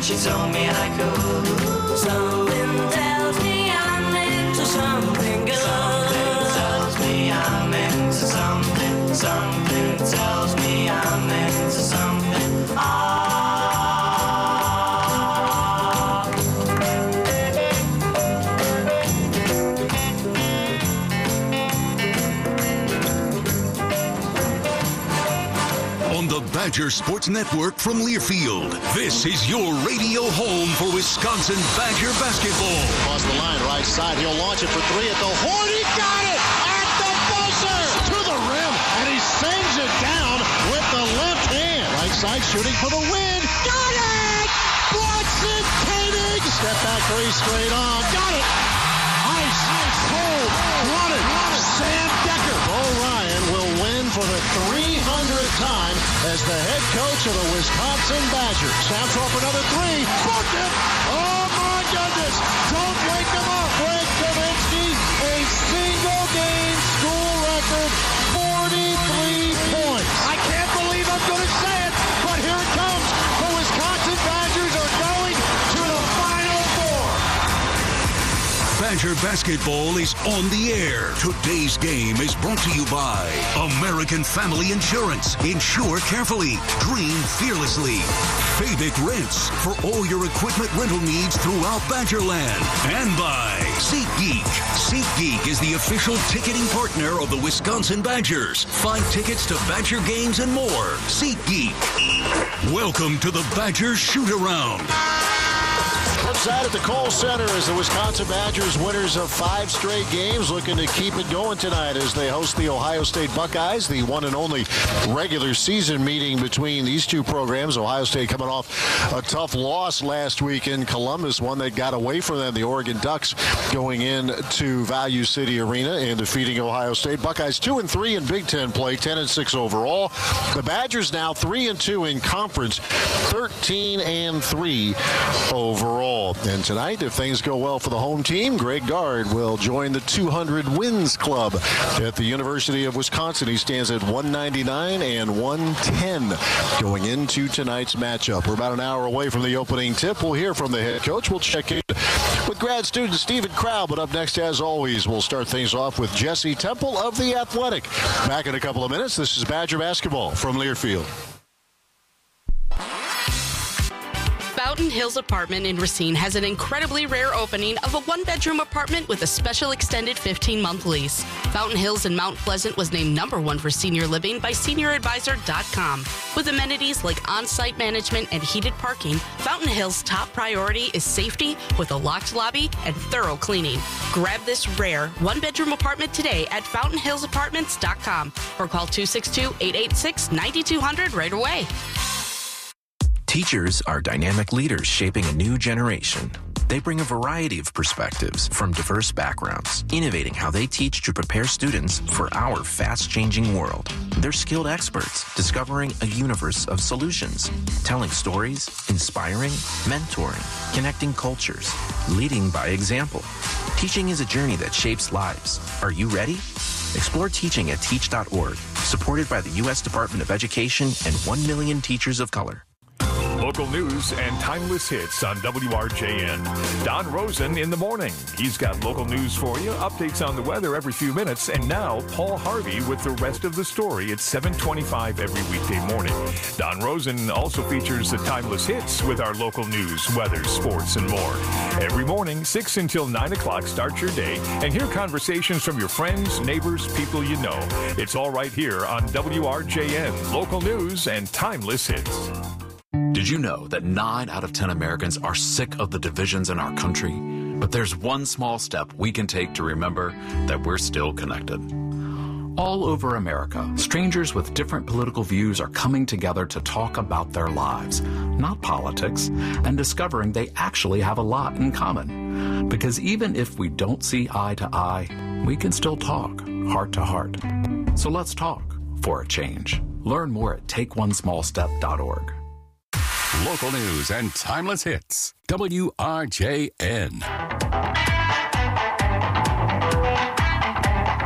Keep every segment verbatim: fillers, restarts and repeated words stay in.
She told me I could. Something tells me I'm into something good. Something tells me I'm into something. Something tells me I'm into something. Ah. Badger Sports Network from Learfield. This is your radio home for Wisconsin Badger basketball. Across the line, right side. He'll launch it for three at the horn. He got it at the buzzer to the rim, and he sends it down with the left hand. Right side shooting for the win. Got it! Bronson Koenig. Step back three straight on. Got it. Ice, ice, cold. Run it. Sam Decker. Bo Ryan will win for the three hundredth time as the head coach of the Wisconsin Badgers. Snaps off another three. Booked it. Oh, my goodness. Don't wake him up. Greg Kaminsky, a single-game school record, forty-three points. I can't believe I'm going to say it, but here it comes. The Wisconsin Badgers are going to the Final Four. Badger basketball is on the air. Today's game is brought to you by American Family Insurance. Insure carefully. Dream fearlessly. Fabic Rents for all your equipment rental needs throughout Badgerland. And by SeatGeek. SeatGeek is the official ticketing partner of the Wisconsin Badgers. Find tickets to Badger games and more. SeatGeek. Welcome to the Badgers Shoot-Around. Outside at the Kohl Center as the Wisconsin Badgers, winners of five straight games, looking to keep it going tonight as they host the Ohio State Buckeyes, the one and only regular season meeting between these two programs. Ohio State coming off a tough loss last week in Columbus, one that got away from them, the Oregon Ducks, going into Value City Arena and defeating Ohio State. Buckeyes two and three in Big Ten play, ten and six overall. The Badgers now three and two in conference, thirteen and three overall. And tonight, if things go well for the home team, Greg Gard will join the two hundred wins club at the University of Wisconsin. He stands at one ninety-nine and one ten going into tonight's matchup. We're about an hour away from the opening tip. We'll hear from the head coach. We'll check in with grad student Stephen Crow. But up next, as always, we'll start things off with Jesse Temple of The Athletic. Back in a couple of minutes. This is Badger basketball from Learfield. Fountain Hills Apartment in Racine has an incredibly rare opening of a one-bedroom apartment with a special extended fifteen-month lease. Fountain Hills in Mount Pleasant was named number one for senior living by senior advisor dot com. With amenities like on-site management and heated parking, Fountain Hills' top priority is safety with a locked lobby and thorough cleaning. Grab this rare one-bedroom apartment today at fountain hills apartments dot com or call two six two, eight eight six, nine two zero zero right away. Teachers are dynamic leaders shaping a new generation. They bring a variety of perspectives from diverse backgrounds, innovating how they teach to prepare students for our fast-changing world. They're skilled experts discovering a universe of solutions, telling stories, inspiring, mentoring, connecting cultures, leading by example. Teaching is a journey that shapes lives. Are you ready? Explore teaching at teach dot org, supported by the U S Department of Education and one million teachers of color. Local news and timeless hits on W R J N. Don Rosen in the morning. He's got local news for you, updates on the weather every few minutes, and now Paul Harvey with the rest of the story at seven twenty-five every weekday morning. Don Rosen also features the timeless hits with our local news, weather, sports, and more. Every morning, six until nine o'clock, start your day and hear conversations from your friends, neighbors, people you know. It's all right here on W R J N, local news and timeless hits. Did you know that nine out of ten Americans are sick of the divisions in our country? But there's one small step we can take to remember that we're still connected. All over America, strangers with different political views are coming together to talk about their lives, not politics, and discovering they actually have a lot in common. Because even if we don't see eye to eye, we can still talk heart to heart. So let's talk for a change. Learn more at take one small step dot org. Local news and timeless hits. W R J N.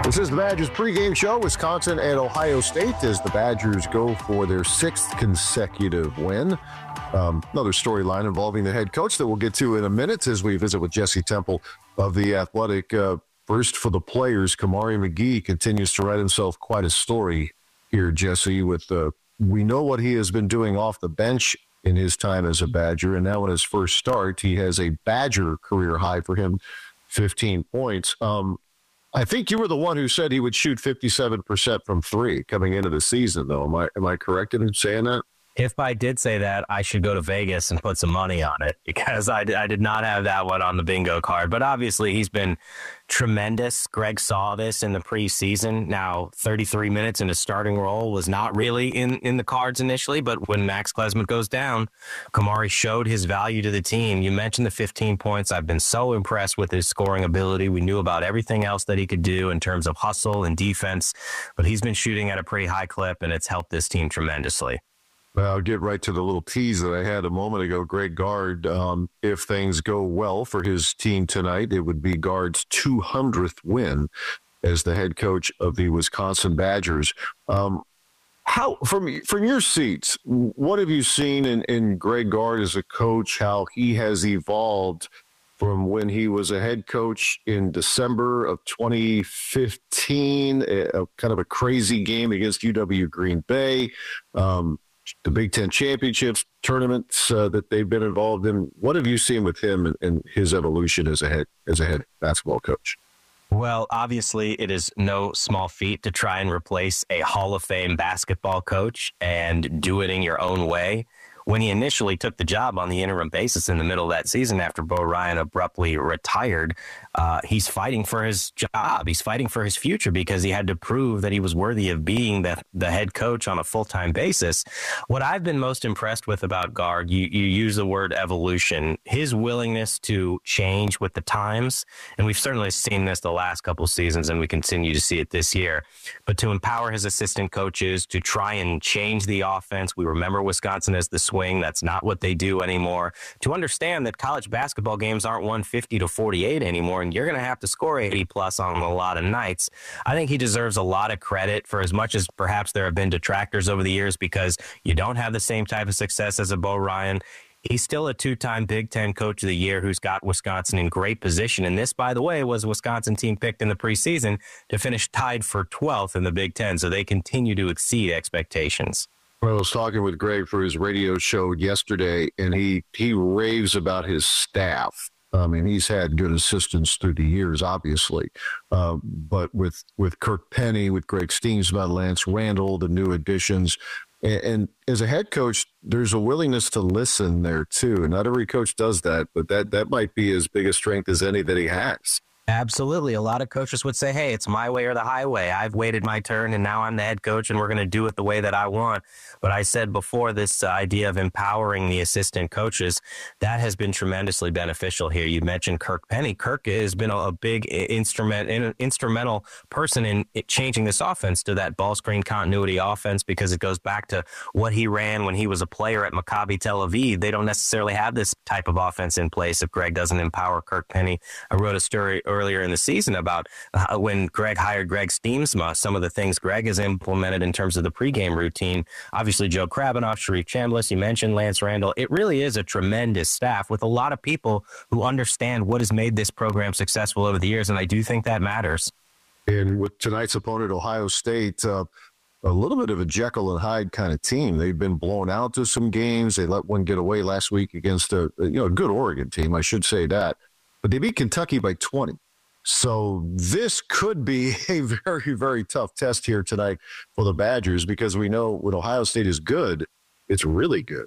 This is the Badgers pregame show. Wisconsin and Ohio State as the Badgers go for their sixth consecutive win. Um, another storyline involving the head coach that we'll get to in a minute as we visit with Jesse Temple of The Athletic. Uh, first, for the players, Kamari McGee continues to write himself quite a story here, Jesse, with uh, we know what he has been doing off the bench in his time as a Badger, and now in his first start, he has a Badger career high for him, fifteen points. Um, I think you were the one who said he would shoot fifty-seven percent from three coming into the season, though. Am I am I correct in saying that? If I did say that, I should go to Vegas and put some money on it because I, I did not have that one on the bingo card. But obviously, he's been tremendous. Greg saw this in the preseason. Now, thirty-three minutes in a starting role was not really in, in the cards initially. But when Max Klesmit goes down, Kamari showed his value to the team. You mentioned the fifteen points. I've been so impressed with his scoring ability. We knew about everything else that he could do in terms of hustle and defense. But he's been shooting at a pretty high clip, and it's helped this team tremendously. Well, I'll get right to the little tease that I had a moment ago. Greg Gard, um, if things go well for his team tonight, it would be Gard's two hundredth win as the head coach of the Wisconsin Badgers. Um, how from from your seats, what have you seen in, in Greg Gard as a coach, how he has evolved from when he was a head coach in December of twenty fifteen, a, a kind of a crazy game against U W Green Bay, um, the Big Ten championships, tournaments uh, that they've been involved in. What have you seen with him and, and his evolution as a head as a head basketball coach? Well, obviously, it is no small feat to try and replace a Hall of Fame basketball coach and do it in your own way. When he initially took the job on the interim basis in the middle of that season after Bo Ryan abruptly retired, uh, he's fighting for his job. He's fighting for his future because he had to prove that he was worthy of being the, the head coach on a full-time basis. What I've been most impressed with about Gard, you, you use the word evolution, his willingness to change with the times, and we've certainly seen this the last couple seasons, and we continue to see it this year, but to empower his assistant coaches to try and change the offense. We remember Wisconsin as the swing. That's not what they do anymore. To understand that college basketball games aren't one fifty to forty-eight anymore, and you're going to have to score eighty plus on a lot of nights. I think he deserves a lot of credit for as much as perhaps there have been detractors over the years because you don't have the same type of success as a Bo Ryan. He's still a two-time Big Ten Coach of the Year who's got Wisconsin in great position. And this, by the way, was a Wisconsin team picked in the preseason to finish tied for twelfth in the Big Ten. So they continue to exceed expectations. Well, I was talking with Greg for his radio show yesterday, and he, he raves about his staff. I mean, he's had good assistants through the years, obviously. Uh, but with, with Kirk Penny, with Greg Steensma, Lance Randall, the new additions, and, and as a head coach, there's a willingness to listen there, too. Not every coach does that, but that, that might be his biggest strength as any that he has. Absolutely. A lot of coaches would say, hey, it's my way or the highway. I've waited my turn and now I'm the head coach and we're going to do it the way that I want. But I said before, this idea of empowering the assistant coaches, that has been tremendously beneficial here. You mentioned Kirk Penny. Kirk has been a, a big instrument, in, instrumental person in it changing this offense to that ball screen continuity offense because it goes back to what he ran when he was a player at Maccabi Tel Aviv. They don't necessarily have this type of offense in place if Greg doesn't empower Kirk Penny. I wrote a story earlier in the season about uh, when Greg hired Greg Steensma, some of the things Greg has implemented in terms of the pregame routine. Obviously, Joe Krabinoff, Sharif Chambliss, you mentioned Lance Randall. It really is a tremendous staff with a lot of people who understand what has made this program successful over the years, and I do think that matters. And with tonight's opponent, Ohio State, uh, a little bit of a Jekyll and Hyde kind of team. They've been blown out to some games. They let one get away last week against a you know a good Oregon team, I should say that. But they beat Kentucky by twenty. So this could be a very, very tough test here tonight for the Badgers because we know when Ohio State is good, it's really good.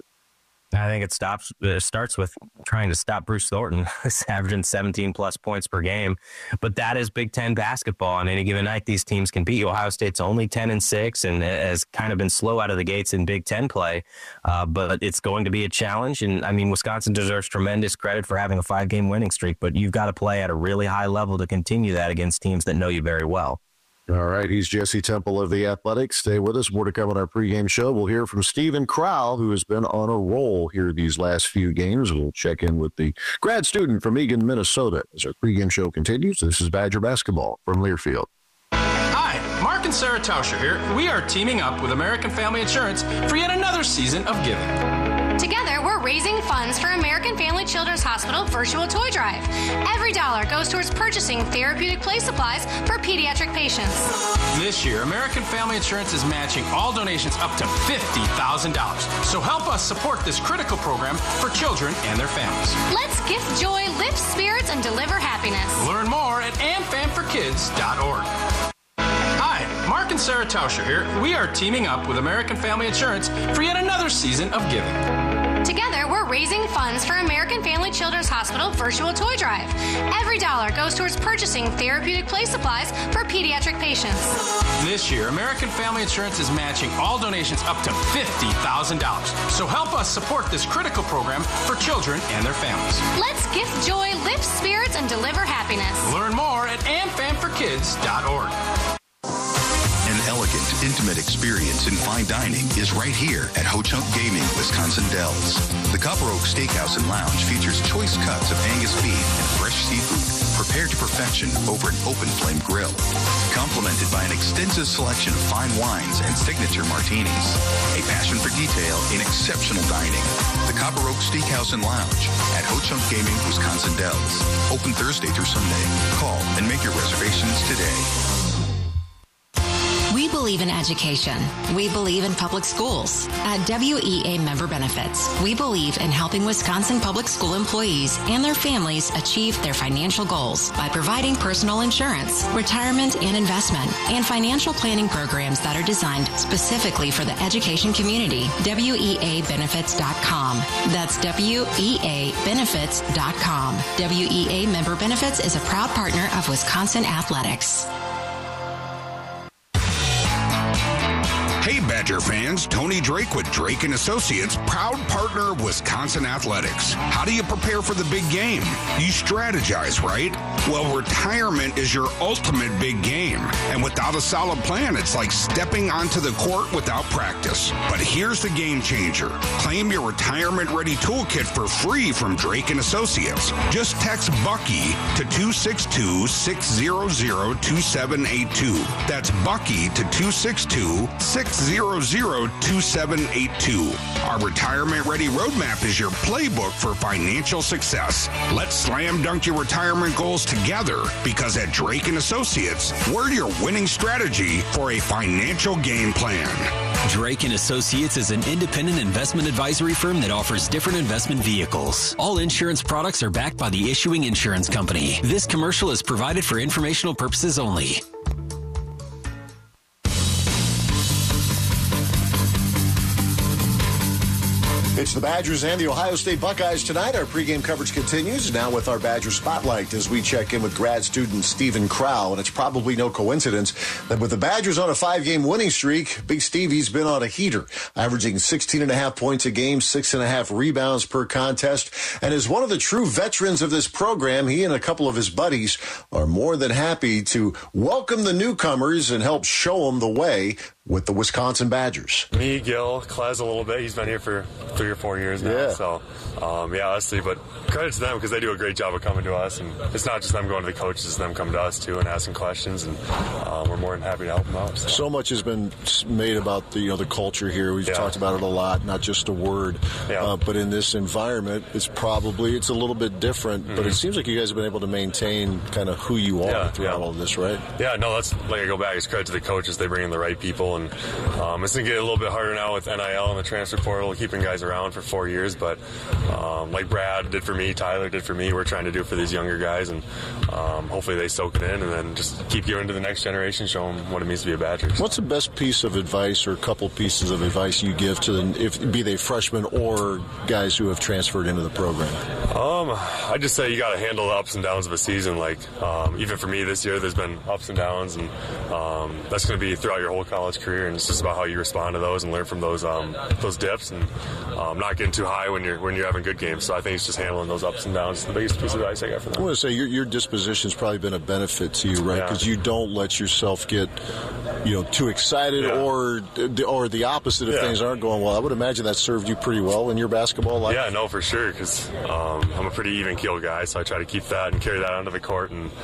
I think it stops. It starts with trying to stop Bruce Thornton. He's averaging seventeen plus points per game, but that is Big Ten basketball. On any given night, these teams can beat you. Ohio State's only ten and six, and has kind of been slow out of the gates in Big Ten play. Uh, but it's going to be a challenge. And I mean, Wisconsin deserves tremendous credit for having a five-game winning streak, but you've got to play at a really high level to continue that against teams that know you very well. All right, he's Jesse Temple of The Athletic. Stay with us. More to come on our pregame show. We'll hear from Steven Crowl, who has been on a roll here these last few games. We'll check in with the grad student from Eagan, Minnesota, as our pregame show continues. This is Badger Basketball from Learfield. Mark and Sarah Tauscher here. We are teaming up with American Family Insurance for yet another season of giving. Together, we're raising funds for American Family Children's Hospital Virtual Toy Drive. Every dollar goes towards purchasing therapeutic play supplies for pediatric patients. This year, American Family Insurance is matching all donations up to fifty thousand dollars. So help us support this critical program for children and their families. Let's gift joy, lift spirits, and deliver happiness. Learn more at am fam for kids dot org. Hi, Mark and Sarah Tauscher here. We are teaming up with American Family Insurance for yet another season of giving. Together, we're raising funds for American Family Children's Hospital Virtual Toy Drive. Every dollar goes towards purchasing therapeutic play supplies for pediatric patients. This year, American Family Insurance is matching all donations up to fifty thousand dollars. So help us support this critical program for children and their families. Let's gift joy, lift spirits, and deliver happiness. Learn more at am fam for kids dot org. An elegant, intimate experience in fine dining is right here at Ho-Chunk Gaming, Wisconsin Dells. The Copper Oak Steakhouse and Lounge features choice cuts of Angus beef and fresh seafood prepared to perfection over an open flame grill, complemented by an extensive selection of fine wines and signature martinis. A passion for detail in exceptional dining. The Copper Oak Steakhouse and Lounge at Ho-Chunk Gaming, Wisconsin Dells. Open Thursday through Sunday. Call and make your reservations today. We believe in education. We believe in public schools. At W E A Member Benefits, we believe in helping Wisconsin public school employees and their families achieve their financial goals by providing personal insurance, retirement and investment, and financial planning programs that are designed specifically for the education community. W E A benefits dot com. That's W E A benefits dot com. W E A Member Benefits is a proud partner of Wisconsin Athletics. Hey, Badger fans, Tony Drake with Drake and Associates, proud partner of Wisconsin Athletics. How do you prepare for the big game? You strategize, right? Well, retirement is your ultimate big game. And without a solid plan, it's like stepping onto the court without practice. But here's the game changer. Claim your retirement-ready toolkit for free from Drake and Associates. Just text Bucky to two six two, six zero zero, two seven eight two. That's Bucky to two six two, six zero zero, two seven eight two. Our retirement-ready roadmap is your playbook for financial success. Let's slam dunk your retirement goals together, because at Drake and Associates, we're your winning strategy for a financial game plan. Drake and Associates is an independent investment advisory firm that offers different investment vehicles. All insurance products are backed by the issuing insurance company. This commercial is provided for informational purposes only. It's the Badgers and the Ohio State Buckeyes tonight. Our pregame coverage continues now with our Badger Spotlight as we check in with grad student Stephen Crow. And it's probably no coincidence that with the Badgers on a five-game winning streak, Big Stevie's been on a heater, averaging sixteen and a half points a game, six and a half rebounds per contest. And as one of the true veterans of this program, he and a couple of his buddies are more than happy to welcome the newcomers and help show them the way with the Wisconsin Badgers. Me, Gil, Klez a little bit. He's been here for three or four years now. Yeah. So, um, yeah, honestly, but credit to them because they do a great job of coming to us. And it's not just them going to the coaches, it's them coming to us, too, and asking questions. And um, we're more than happy to help them out. So. so much has been made about the, you know, the culture here. We've yeah. talked about it a lot, not just a word. Yeah. Uh, but in this environment, it's probably, it's a little bit different. Mm-hmm. But it seems like you guys have been able to maintain kind of who you are yeah, throughout yeah. all of this, right? Yeah, no, that's, like I go back, it's credit to the coaches. They bring in the right people. And um, it's going to get a little bit harder now with N I L and the transfer portal, keeping guys around for four years. But um, like Brad did for me, Tyler did for me, we're trying to do for these younger guys. And um, hopefully they soak it in and then just keep giving to the next generation, show them what it means to be a Badger. What's the best piece of advice or a couple pieces of advice you give to them, if be they freshmen or guys who have transferred into the program? Um, I just say you got to handle the ups and downs of a season. Like um, even for me this year, there's been ups and downs, and um, that's going to be throughout your whole college career. And it's just about how you respond to those and learn from those um, those dips, and um, not getting too high when you're when you're having good games. So I think it's just handling those ups and downs. The biggest piece of advice I got for them. I want to say your your disposition's probably been a benefit to you, right? Because yeah. you don't let yourself get, you know, too excited yeah. or or the opposite if yeah. things aren't going well. I would imagine that served you pretty well in your basketball life. Yeah, no, for sure. Because um, I'm a pretty even keeled guy, so I try to keep that and carry that onto the court. And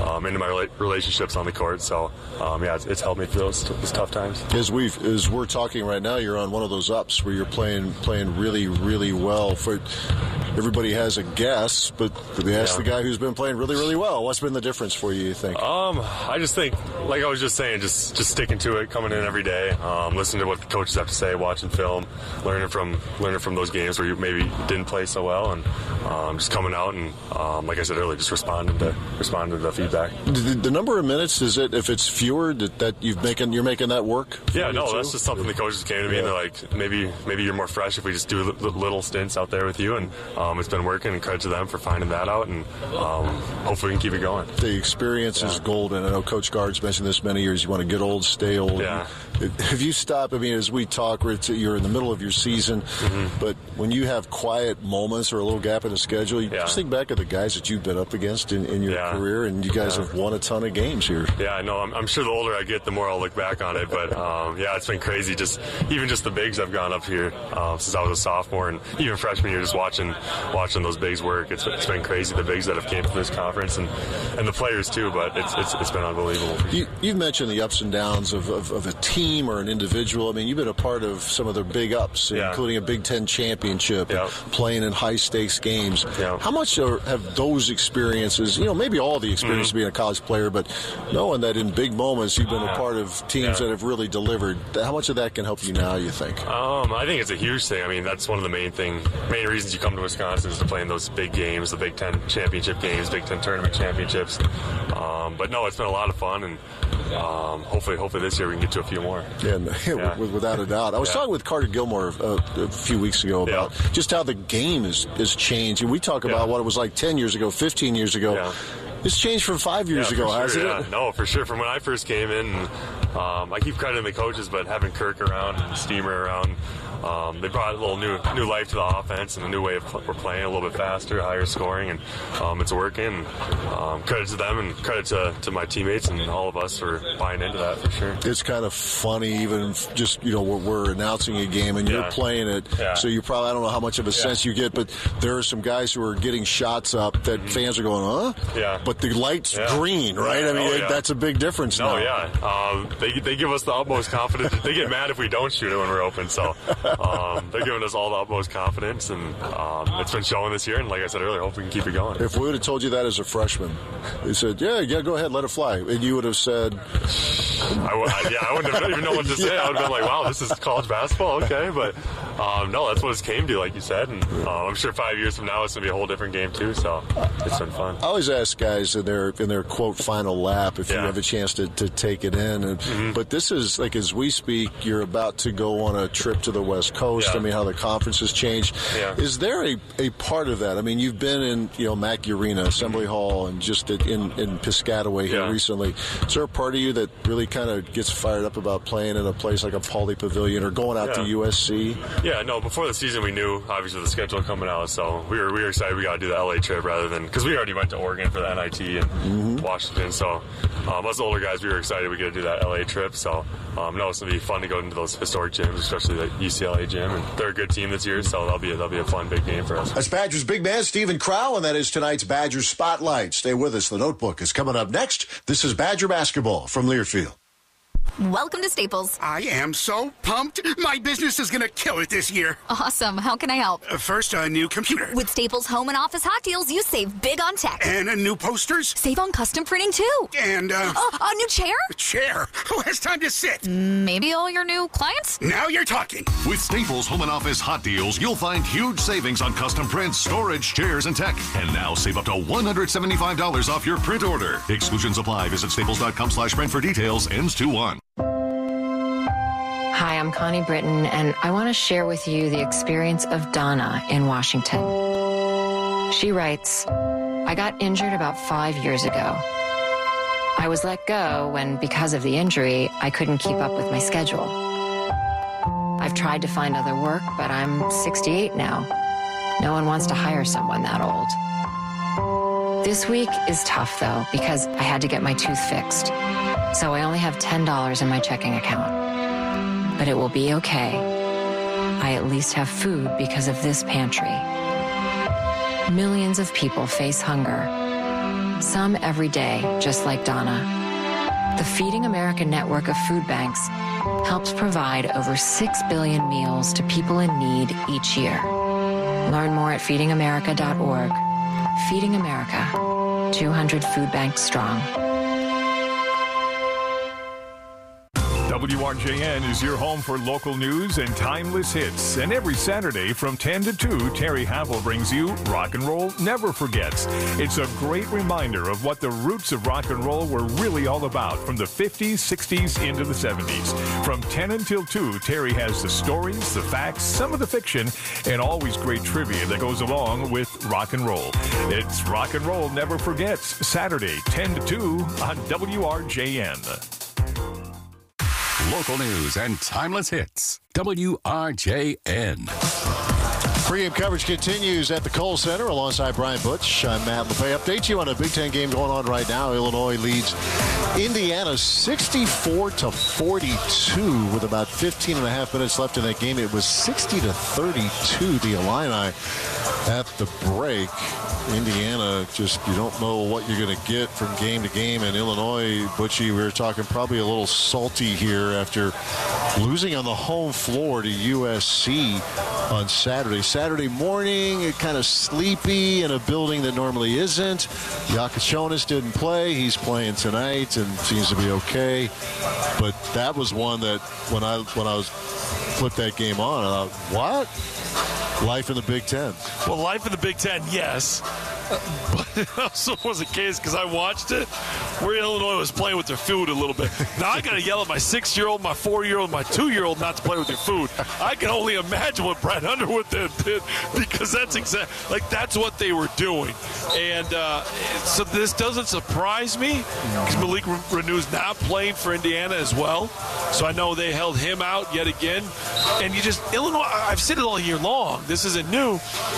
um, into my rela- relationships on the court. So, um, yeah, it's, it's helped me through those, those tough times. As we've as we're talking right now, you're on one of those ups where you're playing playing really really well. For everybody has a guess, but they ask Yeah. the guy who's been playing really really well. What's been the difference for you? You think? Um, I just think, like I was just saying, just just sticking to it, coming in every day, um, listening to what the coaches have to say, watching film, learning from learning from those games where you maybe didn't play so well, and um, just coming out and, um, like I said earlier, just responding to responding to the feedback. The, the number of minutes, is it if it's fewer that, that you've making you're making that work? for Yeah, you no, too? that's just something the coaches came to me Yeah. and they're like, maybe maybe you're more fresh if we just do li- little stints out there with you, and um, it's been working, and credit to them for finding that out, and um, hopefully we can keep it going. The experience is golden. I know Coach Guard's mentioned this many years. You want to get old, stay old. Yeah. Have you stopped? I mean, as we talk, we're to, you're in the middle of your season, Mm-hmm. but when you have quiet moments or a little gap in the schedule, you Yeah. just think back of the guys that you've been up against in, in your Yeah. career, and you guys Yeah. have won a ton of games here. Yeah, I know. I'm, I'm sure the older I get, the more I'll look back on it. But um, yeah, it's been crazy. Just even just the bigs I've gone up here uh, since I was a sophomore, and even freshman year, just watching watching those bigs work. It's, it's been crazy. The bigs that have came to this conference, and, and the players too. But it's it's, it's been unbelievable. You, you've mentioned the ups and downs of, of, of a team or an individual. I mean, you've been a part of some of the big ups, Yeah. including a Big Ten championship, Yeah. and playing in high-stakes games. Yeah. How much are, have those experiences, you know, maybe all the experience Mm-hmm. of being a college player, but knowing that in big moments you've been a part of teams Yeah. that have really delivered, how much of that can help you now, you think? Um, I think it's a huge thing. I mean, that's one of the main thing, main reasons you come to Wisconsin is to play in those big games, the Big Ten championship games, Big Ten tournament championships. Um, but no, it's been a lot of fun, and um, hopefully, hopefully this year we can get to a few more. Yeah, Yeah. with- without a doubt. I was Yeah. talking with Carter Gilmore uh, a few weeks ago about just how the game is, is changed. And we talk about what it was like ten years ago, fifteen years ago. Yeah. It's changed from five years Yeah, ago, for sure, hasn't yeah. it? No, for sure. From when I first came in, um, I keep crediting the coaches, but having Kirk around and Steamer around, um, they brought a little new new life to the offense and a new way of pl- we're playing, a little bit faster, higher scoring, and um, it's working. Um, credit to them and credit to, to my teammates and all of us for buying into that for sure. It's kind of funny, even f- just, you know, we're, we're announcing a game and you're Yeah. playing it. Yeah. So you probably, I don't know how much of a sense you get, but there are some guys who are getting shots up that fans are going, huh? Yeah. But the light's Yeah. green, right? I mean, Oh, it- yeah. that's a big difference No, now. yeah. Um, they, they give us the utmost confidence. They get mad if we don't shoot it when we're open. So um, they're giving us all the utmost confidence, and um, it's been showing this year. And like I said earlier, hope we can keep it going. If we would have told you that as a freshman, they said, yeah, yeah, go ahead, let it fly. And you would have said... I, w- I, yeah, I wouldn't have even known what to say. I would have been like, wow, this is college basketball, okay. But um, no, that's what it's came to, like you said. And uh, I'm sure five years from now it's going to be a whole different game, too. So it's been fun. I always ask guys in their in their quote final lap if you Yeah. have a chance to, to take it in. And, Mm-hmm. But this is like as we speak, you're about to go on a trip to the West Coast. Yeah. I mean, how the conference has changed. Yeah. Is there a, a part of that? I mean, you've been in you know Mackey Arena, Assembly Hall, and just at, in in Piscataway here Yeah. recently. Is there a part of you that really kind of gets fired up about playing in a place like a Pauley Pavilion or going out Yeah. to U S C? Yeah, no, before the season we knew, obviously, the schedule coming out. So we were we were excited we got to do the L A trip rather than, because we already went to Oregon for the N I T and Mm-hmm. Washington. So um, us older guys, we were excited we get to do that L A trip. So um, no, it's going to be fun to go into those historic gyms, especially the U C L A gym. And they're a good team this year, so that'll be a, that'll be a fun, big game for us. That's Badgers big man Stephen Crowell, and that is tonight's Badgers Spotlight. Stay with us. The Notebook is coming up next. This is Badger Basketball from Learfield. Welcome to Staples. I am so pumped. My business is going to kill it this year. Awesome. How can I help? Uh, First, a new computer. With Staples Home and Office Hot Deals, you save big on tech. And a new posters. Save on custom printing, too. And, uh... Oh, a new chair? A chair. Who has time to sit? Maybe all your new clients? Now you're talking. With Staples Home and Office Hot Deals, you'll find huge savings on custom prints, storage, chairs, and tech. And now save up to one hundred seventy-five dollars off your print order. Exclusions apply. Visit staples.com slash print for details. Ends two one. Hi, I'm Connie Britton, and I want to share with you the experience of Donna in Washington. She writes, I got injured about five years ago. I was let go when, because of the injury, I couldn't keep up with my schedule. I've tried to find other work, but I'm sixty-eight now. No one wants to hire someone that old. This week is tough, though, because I had to get my tooth fixed. So I only have ten dollars in my checking account. But it will be okay. I at least have food because of this pantry. Millions of people face hunger. some every day, just like Donna. The Feeding America network of food banks helps provide over six billion meals to people in need each year. Learn more at feeding america dot org. Feeding America, two hundred food banks strong. W R J N is your home for local news and timeless hits. And every Saturday from ten to two, Terry Havel brings you Rock and Roll Never Forgets. It's a great reminder of what the roots of rock and roll were really all about from the fifties, sixties, into the seventies. From ten until two, Terry has the stories, the facts, some of the fiction, and always great trivia that goes along with rock and roll. It's Rock and Roll Never Forgets, Saturday, ten to two on W R J N. Local news and timeless hits. W R J N. Pre-game coverage continues at the Kohl Center alongside Brian Butch. I'm Matt LeFay. Update you on a Big Ten game going on right now. Illinois leads Indiana sixty-four to forty-two with about fifteen and a half minutes left in that game. It was sixty to thirty-two, the Illini at the break. Indiana, just you don't know what you're going to get from game to game. And Illinois, Butchie, we were talking probably a little salty here after losing on the home floor to U S C on Saturday. Saturday morning, it kind of sleepy in a building that normally isn't. Yakachonis didn't play. He's playing tonight and seems to be okay. But that was one that when I when I was flipped that game on, I thought, what? Life in the Big Ten. Well, life in the Big Ten, yes. But it also was a case, because I watched it, where Illinois was playing with their food a little bit. Now, I got to yell at my six-year-old, my four-year-old, my two-year-old not to play with your food. I can only imagine what Brad Underwood did, because that's exactly, like, that's what they were doing. And uh, so this doesn't surprise me, because Malik Renew's not playing for Indiana as well. So I know they held him out yet again. And you just, Illinois, I've said it all year long. This isn't new.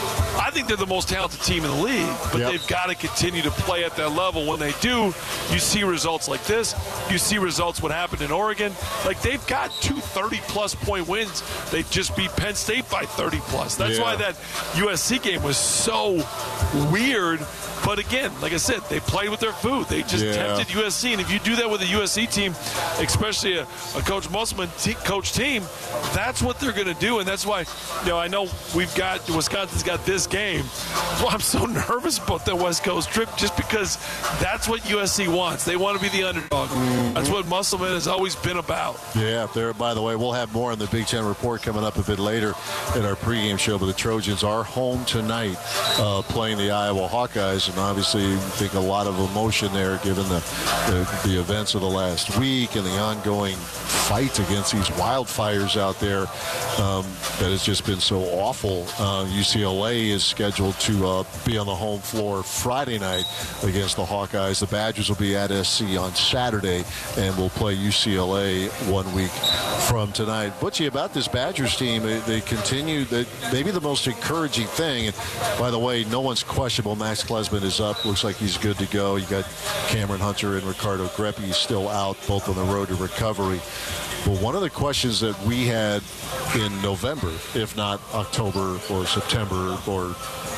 I think they're the most talented team in the league, but yep. they've got to continue to play at that level. When they do, you see results like this. You see results what happened in Oregon. Like, they've got two thirty-plus point wins. They just beat Penn State by thirty-plus. That's yeah. why that U S C game was so weird. But again, like I said, they played with their food. They just yeah. tempted U S C. And if you do that with a U S C team, especially a, a Coach Musselman te- coach team, that's what they're going to do. And that's why, you know, I know we've got, Wisconsin's got this game. Well, I'm so nervous about that West Coast trip just because that's what U S C wants. They want to be the underdog. Mm-hmm. That's what Musselman has always been about. Yeah, there. By the way, we'll have more on the Big Ten report coming up a bit later in our pregame show. But the Trojans are home tonight uh, playing the Iowa Hawkeyes. And obviously, I think a lot of emotion there given the, the, the events of the last week and the ongoing fight against these wildfires out there um, that has just been so awful. Uh, U C L A is scheduled to uh, be on the home floor Friday night against the Hawkeyes. The Badgers will be at S C on Saturday and will play U C L A one week from tonight. Butchie, about this Badgers team, they, they continue, that maybe the most encouraging thing, and by the way, no one's questionable. Max Klesman is up. Looks like he's good to go. You got Cameron Hunter and Ricardo Greppi still out, both on the road to recovery. But one of the questions that we had in November, if not October or September or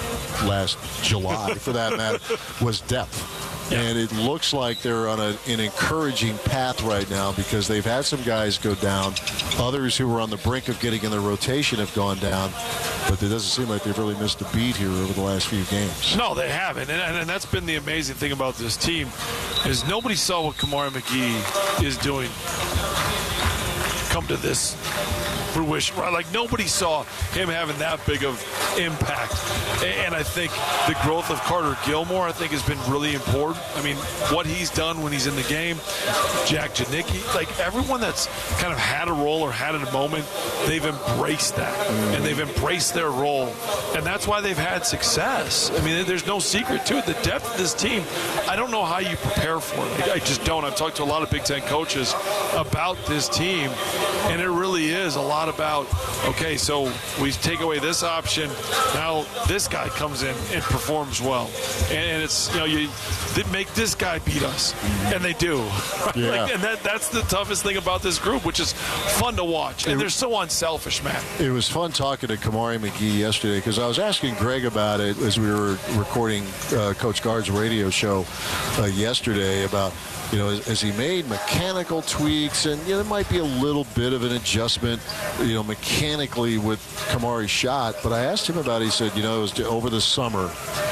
last July for that matter, was depth. Yeah. And it looks like they're on a, an encouraging path right now because they've had some guys go down. Others who were on the brink of getting in the rotation have gone down. But it doesn't seem like they've really missed a beat here over the last few games. No, they haven't. And, and, and that's been the amazing thing about this team is nobody saw what Kamari McGee is doing come to this fruition, right? Like, nobody saw him having that big of impact. And I think the growth of Carter Gilmore, I think, has been really important. I mean, what he's done when he's in the game, Jack Janicki, like, everyone that's kind of had a role or had a moment, they've embraced that. Mm. And they've embraced their role. And that's why they've had success. I mean, there's no secret to it. The depth of this team, I don't know how you prepare for it. I just don't. I've talked to a lot of Big Ten coaches about this team, and it really is a lot lot about, okay, so we take away this option. Now this guy comes in and performs well. And it's, you know, you make this guy beat us. And they do. Right? Yeah. Like, and that, that's the toughest thing about this group, which is fun to watch. And it, they're so unselfish, man. It was fun talking to Kamari McGee yesterday because I was asking Greg about it as we were recording uh, Coach Guard's radio show uh, yesterday about, you know, as, as he made mechanical tweaks, and you know, there might be a little bit of an adjustment, you know, mechanically with Kamari's shot. But I asked him about it. He said, you know, it was over the summer,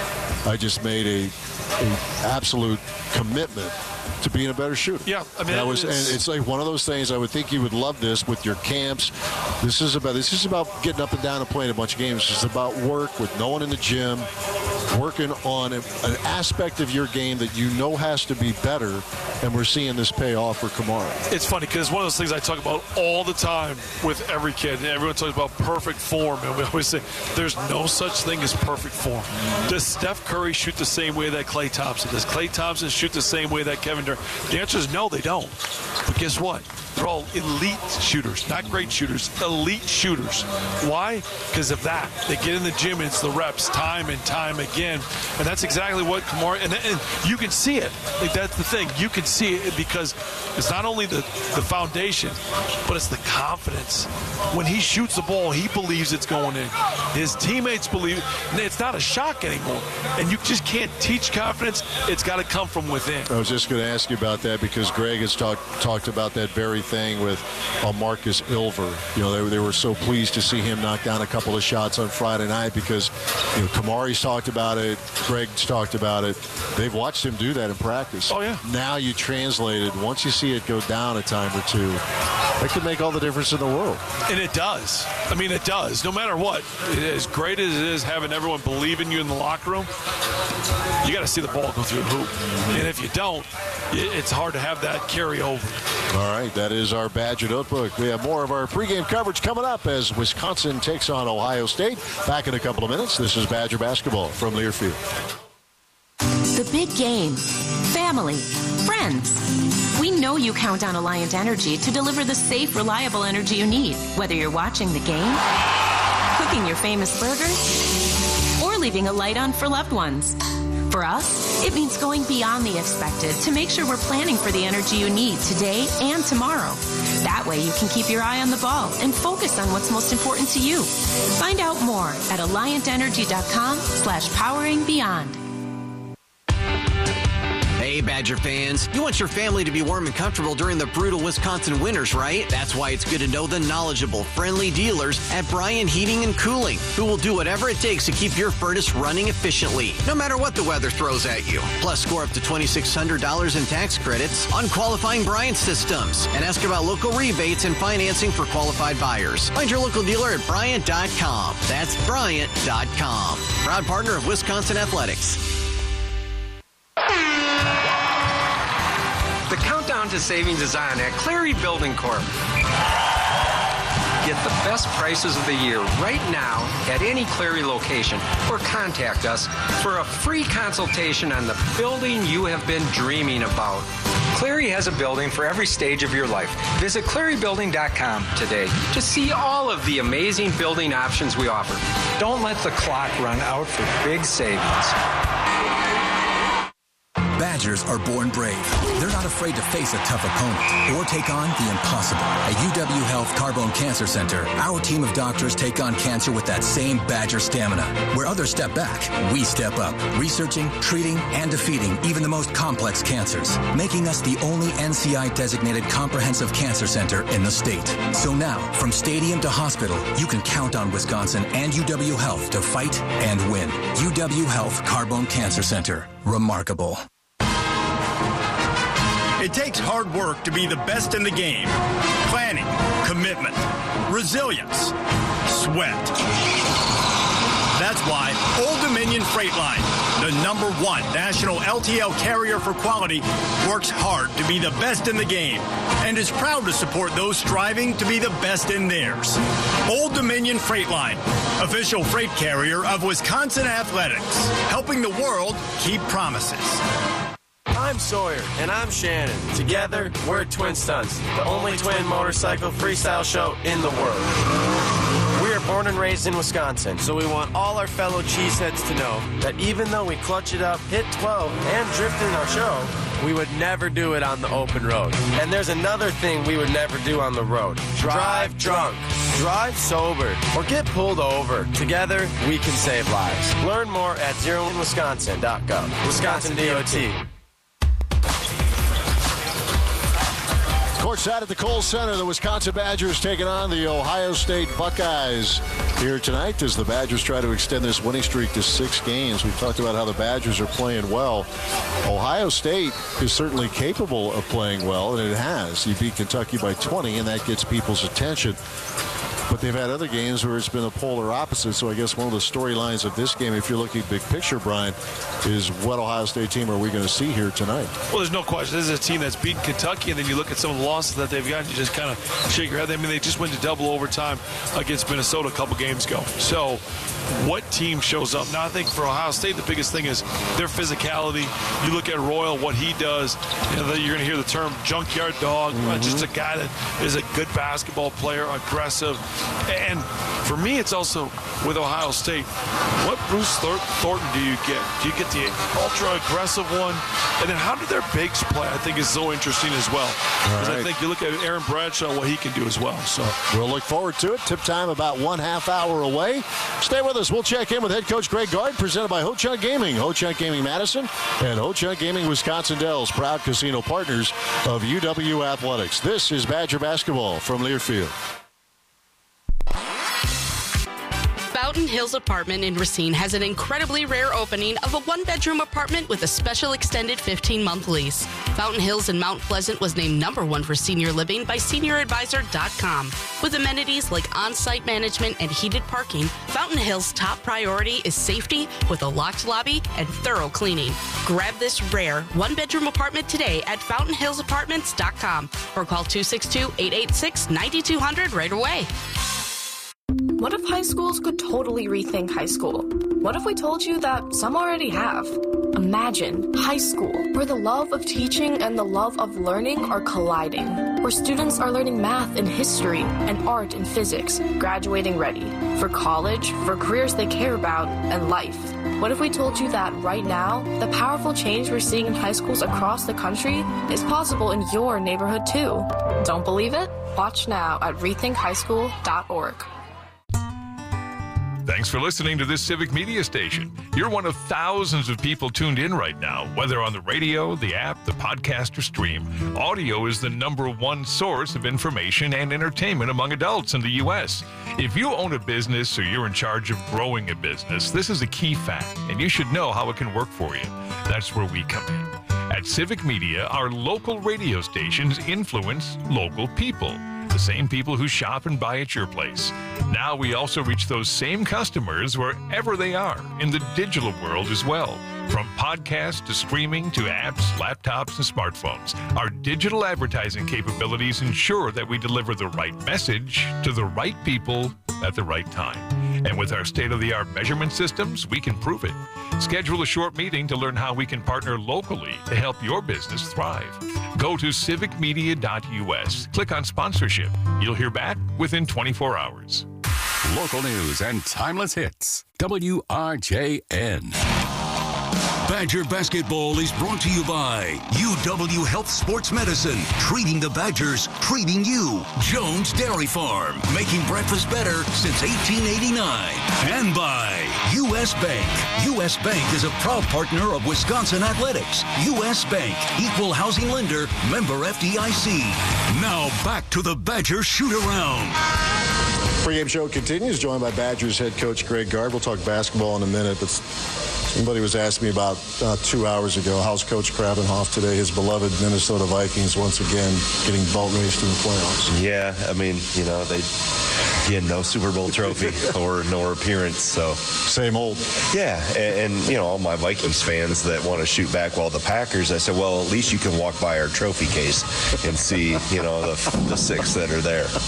I just made a, a absolute commitment to being a better shooter. Yeah, I mean, that was, and it's like one of those things. I would think you would love this with your camps. This is about this is about getting up and down and playing a bunch of games. It's about work with no one in the gym, working on a, an aspect of your game that you know has to be better, and we're seeing this pay off for Kamari. It's funny because one of those things I talk about all the time with every kid. And everyone talks about perfect form, and we always say there's no such thing as perfect form. Does Steph Curry shoot the same way that Klay Thompson? Does Klay Thompson shoot the same way that Kevin Durant? The answer is no, they don't. But guess what? They're all elite shooters, not great shooters, elite shooters. Why? Because of that. They get in the gym and it's the reps time and time again. And that's exactly what Kamari, and, and you can see it. Like, that's the thing. You can see it because it's not only the, the foundation, but it's the confidence. When he shoots the ball, he believes it's going in. His teammates believe it. It's not a shock anymore. And you just can't teach confidence. It's got to come from within. I was just going to ask you about that because Greg has talk, talked about that very thing with uh, Marcus Ilver. You know, they, they were so pleased to see him knock down a couple of shots on Friday night because, you know, Kamari's talked about it, Greg's talked about it. They've watched him do that in practice. Oh, yeah. Now you translate it. Once you see it go down a time or two, that could make all the difference in the world. And it does. I mean, it does. No matter what, as great as it is having everyone believe in you in the locker room, you got to see the ball go through the hoop. And if you don't, it's hard to have that carry over. All right, that is our Badger Notebook. We have more of our pregame coverage coming up as Wisconsin takes on Ohio State. Back in a couple of minutes. This is Badger Basketball from Learfield. The big game. Family. Friends. We know you count on Alliant Energy to deliver the safe, reliable energy you need, whether you're watching the game, cooking your famous burger, or leaving a light on for loved ones. For us, it means going beyond the expected to make sure we're planning for the energy you need today and tomorrow. That way you can keep your eye on the ball and focus on what's most important to you. Find out more at alliantenergy.com slash powering beyond. Hey, Badger fans, you want your family to be warm and comfortable during the brutal Wisconsin winters, right? That's why it's good to know the knowledgeable, friendly dealers at Bryan Heating and Cooling, who will do whatever it takes to keep your furnace running efficiently, no matter what the weather throws at you. Plus, score up to two thousand six hundred dollars in tax credits on qualifying Bryant systems, and ask about local rebates and financing for qualified buyers. Find your local dealer at Bryant dot com. That's Bryant dot com. Proud partner of Wisconsin Athletics. The countdown to savings is on at Cleary Building Corp. Get the best prices of the year right now at any Cleary location, or contact us for a free consultation on the building you have been dreaming about. Cleary has a building for every stage of your life. Visit Cleary Building dot com today to see all of the amazing building options we offer. Don't let the clock run out for big savings. Badgers are born brave. They're not afraid to face a tough opponent or take on the impossible. At U W Health Carbone Cancer Center, our team of doctors take on cancer with that same Badger stamina. Where others step back, we step up, researching, treating, and defeating even the most complex cancers, making us the only N C I-designated comprehensive cancer center in the state. So now, from stadium to hospital, you can count on Wisconsin and U W Health to fight and win. U W Health Carbone Cancer Center. Remarkable. It takes hard work to be the best in the game. Planning, commitment, resilience, sweat. That's why Old Dominion Freight Line, the number one national L T L carrier for quality, works hard to be the best in the game and is proud to support those striving to be the best in theirs. Old Dominion Freight Line, official freight carrier of Wisconsin Athletics, helping the world keep promises. I'm Sawyer. And I'm Shannon. Together, we're Twin Stunts, the only twin motorcycle freestyle show in the world. We are born and raised in Wisconsin, so we want all our fellow cheeseheads to know that even though we clutch it up, hit twelve, and drift in our show, we would never do it on the open road. And there's another thing we would never do on the road. Drive drunk, drive sober, or get pulled over. Together, we can save lives. Learn more at zero in wisconsin dot gov. Wisconsin D O T. Courtside at the Kohl Center, the Wisconsin Badgers taking on the Ohio State Buckeyes here tonight as the Badgers try to extend this winning streak to six games. We've talked about how the Badgers are playing well. Ohio State is certainly capable of playing well, and it has. You beat Kentucky by twenty, and that gets people's attention. But they've had other games where it's been a polar opposite. So I guess one of the storylines of this game, if you're looking big picture, Brian, is what Ohio State team are we going to see here tonight? Well, there's no question. This is a team that's beaten Kentucky, and then you look at some of the losses that they've got, and you just kind of shake your head. I mean, they just went to double overtime against Minnesota a couple games ago. So what team shows up? Now, I think for Ohio State, the biggest thing is their physicality. You look at Royal, what he does, you know, you're going to hear the term junkyard dog, mm-hmm. just a guy that is a good basketball player, aggressive. And for me, it's also with Ohio State, what Bruce Thornton do you get? Do you get the ultra-aggressive one? And then how do their bigs play, I think, is so interesting as well. Because right. I think you look at Aaron Bradshaw, what he can do as well. So we'll look forward to it. Tip time about one half hour away. Stay with us. We'll check in with head coach Greg Gard, presented by Ho-Chunk Gaming. Ho-Chunk Gaming Madison and Ho-Chunk Gaming Wisconsin Dells, proud casino partners of U W Athletics. This is Badger basketball from Learfield. Fountain Hills Apartment in Racine has an incredibly rare opening of a one-bedroom apartment with a special extended fifteen-month lease. Fountain Hills in Mount Pleasant was named number one for senior living by senior advisor dot com. With amenities like on-site management and heated parking, Fountain Hills' top priority is safety with a locked lobby and thorough cleaning. Grab this rare one-bedroom apartment today at fountain hills apartments dot com or call two six two, eight eight six, nine two zero zero right away. What if high schools could totally rethink high school? What if we told you that some already have? Imagine high school, where the love of teaching and the love of learning are colliding, where students are learning math and history and art and physics, graduating ready for college, for careers they care about, and life. What if we told you that right now, the powerful change we're seeing in high schools across the country is possible in your neighborhood too? Don't believe it? Watch now at rethink high school dot org. Thanks for listening to this Civic Media station. You're one of thousands of people tuned in right now, whether on the radio, the app, the podcast, or stream. Audio is the number one source of information and entertainment among adults in the U S. If you own a business or you're in charge of growing a business, this is a key fact, and you should know how it can work for you. That's where we come in. At Civic Media, our local radio stations influence local people. The same people who shop and buy at your place. Now we also reach those same customers wherever they are in the digital world as well. From podcasts to streaming to apps, laptops, and smartphones, our digital advertising capabilities ensure that we deliver the right message to the right people at the right time. And with our state-of-the-art measurement systems, we can prove it. Schedule a short meeting to learn how we can partner locally to help your business thrive. Go to civic media dot U S. Click on sponsorship. You'll hear back within twenty-four hours. Local news and timeless hits. W R J N. Badger Basketball is brought to you by U W Health Sports Medicine, treating the Badgers, treating you. Jones Dairy Farm, making breakfast better since eighteen eighty-nine. And by U S Bank. U S Bank is a proud partner of Wisconsin Athletics. U S Bank, equal housing lender, member F D I C. Now back to the Badger shoot-around. Pre-game show continues, joined by Badgers head coach Greg Gard. We'll talk basketball in a minute, but somebody was asking me about uh, two hours ago, how's Coach Krabenhoff today? His beloved Minnesota Vikings once again getting boat raced in the playoffs. Yeah, I mean, you know, they, again, no Super Bowl trophy or no appearance, so. Same old. Yeah, and, and, you know, all my Vikings fans that want to shoot back while the Packers, I said, well, at least you can walk by our trophy case and see, you know, the, the six that are there.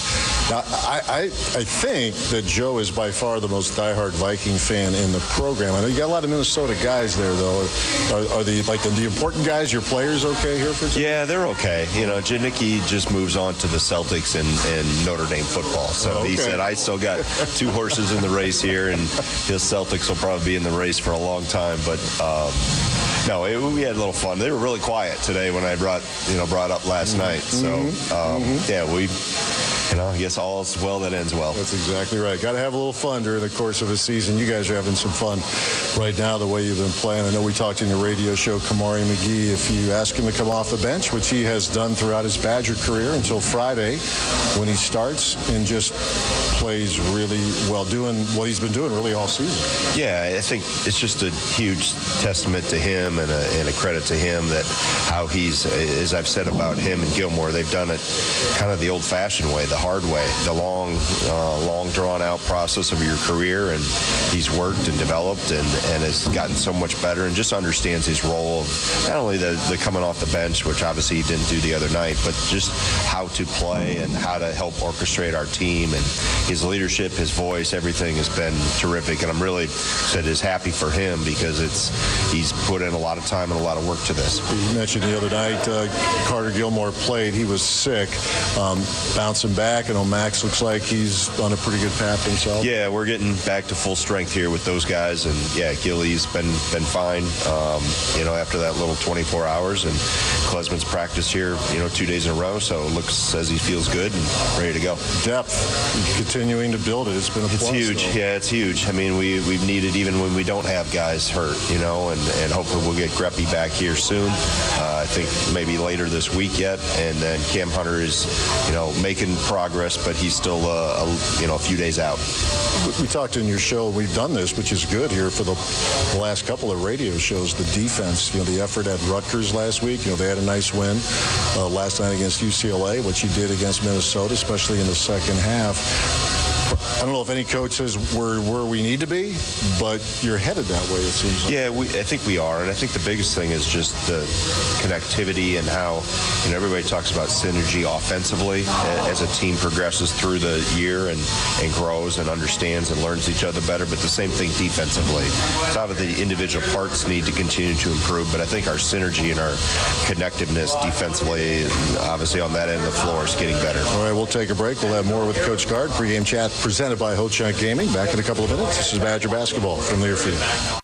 Now, I, I, I think that Joe is by far the most diehard Viking fan in the program. I know you got a lot of Minnesota guys there, though. Are, are the like the, the important guys, your players, okay here for today? Yeah, they're okay. You know, Janicki just moves on to the Celtics and, and Notre Dame football. So oh, okay. he said, I still got two horses in the race here, and his Celtics will probably be in the race for a long time. But um, no, it, we had a little fun. They were really quiet today when I brought you know brought up last mm-hmm. night. So um, mm-hmm. yeah, we. You know, I guess all's well that ends well. That's exactly right. Got to have a little fun during the course of a season. You guys are having some fun right now the way you've been playing. I know we talked in your radio show, Kamari McGee, if you ask him to come off the bench, which he has done throughout his Badger career until Friday when he starts and just plays really well, doing what he's been doing really all season. Yeah, I think it's just a huge testament to him and a, and a credit to him that how he's, as I've said about him and Gilmore, they've done it kind of the old-fashioned way, the hard way, the long, uh, long drawn-out process of your career, and he's worked and developed and, and has gotten so much better and just understands his role of not only the, the coming off the bench, which obviously he didn't do the other night, but just how to play and how to help orchestrate our team, and his leadership, his voice, everything has been terrific, and I'm really said is happy for him because it's he's put in a lot of time and a lot of work to this. You mentioned the other night uh, Carter Gilmore played. He was sick, um, bouncing back. And Max looks like he's on a pretty good path himself. Yeah, we're getting back to full strength here with those guys, and yeah, Gilly's been been fine. Um, you know, after that little twenty-four hours, and Klesman's practiced here, you know, two days in a row, so it looks says he feels good and ready to go. Depth, continuing to build it. It's been a plus. It's huge. Though. Yeah, it's huge. I mean, we we've needed even when we don't have guys hurt, you know, and and hopefully we'll get Greppy back here soon. Uh, I think maybe later this week yet, and then Cam Hunter is, you know, making progress, but he's still, uh, a, you know, a few days out. We talked in your show, we've done this, which is good here for the last couple of radio shows, the defense, you know, the effort at Rutgers last week, you know, they had a nice win uh, last night against U C L A, what you did against Minnesota, especially in the second half. I don't know if any coach says we're where we need to be, but you're headed that way, it seems like. Yeah, we, I think we are, and I think the biggest thing is just the connectivity and how, you know, everybody talks about synergy offensively as a team progresses through the year and, and grows and understands and learns each other better, but the same thing defensively. Some of the individual parts need to continue to improve, but I think our synergy and our connectiveness defensively, and obviously on that end of the floor, is getting better. All right, we'll take a break. We'll have more with Coach Gard. Pre-game chat presented by Ho-Chunk Gaming. Back in a couple of minutes. This is Badger Basketball from Learfield.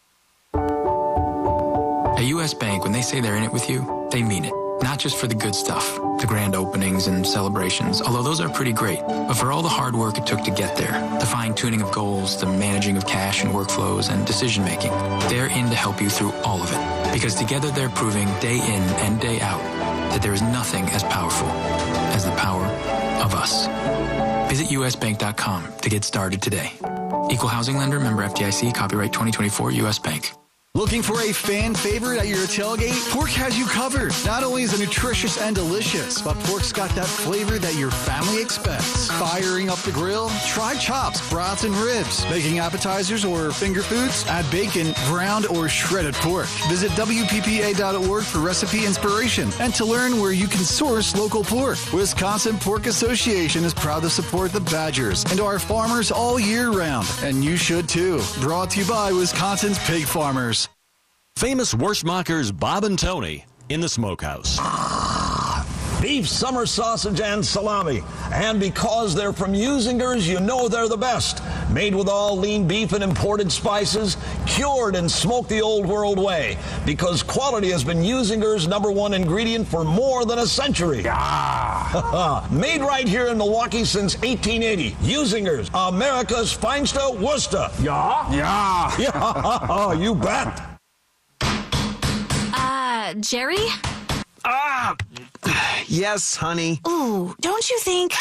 At U S Bank, when they say they're in it with you, they mean it. Not just for the good stuff, the grand openings and celebrations, although those are pretty great, but for all the hard work it took to get there, the fine-tuning of goals, the managing of cash and workflows, and decision-making. They're in to help you through all of it, because together they're proving day in and day out that there is nothing as powerful as the power of us. Visit U S bank dot com to get started today. Equal housing lender, member F D I C, copyright twenty twenty-four, U S Bank. Looking for a fan favorite at your tailgate? Pork has you covered. Not only is it nutritious and delicious, but Pork's got that flavor that your family expects. Firing up the grill? Try chops, brats, and ribs. Making appetizers or finger foods? Add bacon, ground, or shredded pork. Visit W P P A dot org for recipe inspiration and to learn where you can source local pork. Wisconsin Pork Association is proud to support the Badgers and our farmers all year round, and you should too. Brought to you by Wisconsin's Pig Farmers. Famous Wurstmachers Bob and Tony in the smokehouse. Ah, beef, summer sausage, and salami. And because they're from Usinger's, you know they're the best. Made with all lean beef and imported spices, cured and smoked the old world way. Because quality has been Usinger's number one ingredient for more than a century. Ah. Made right here in Milwaukee since eighteen eighty. Usinger's, America's feinste Worcester. Yeah? Yeah. Yeah, you bet. Uh, Jerry? Ah! Yes, honey. Ooh, don't you think...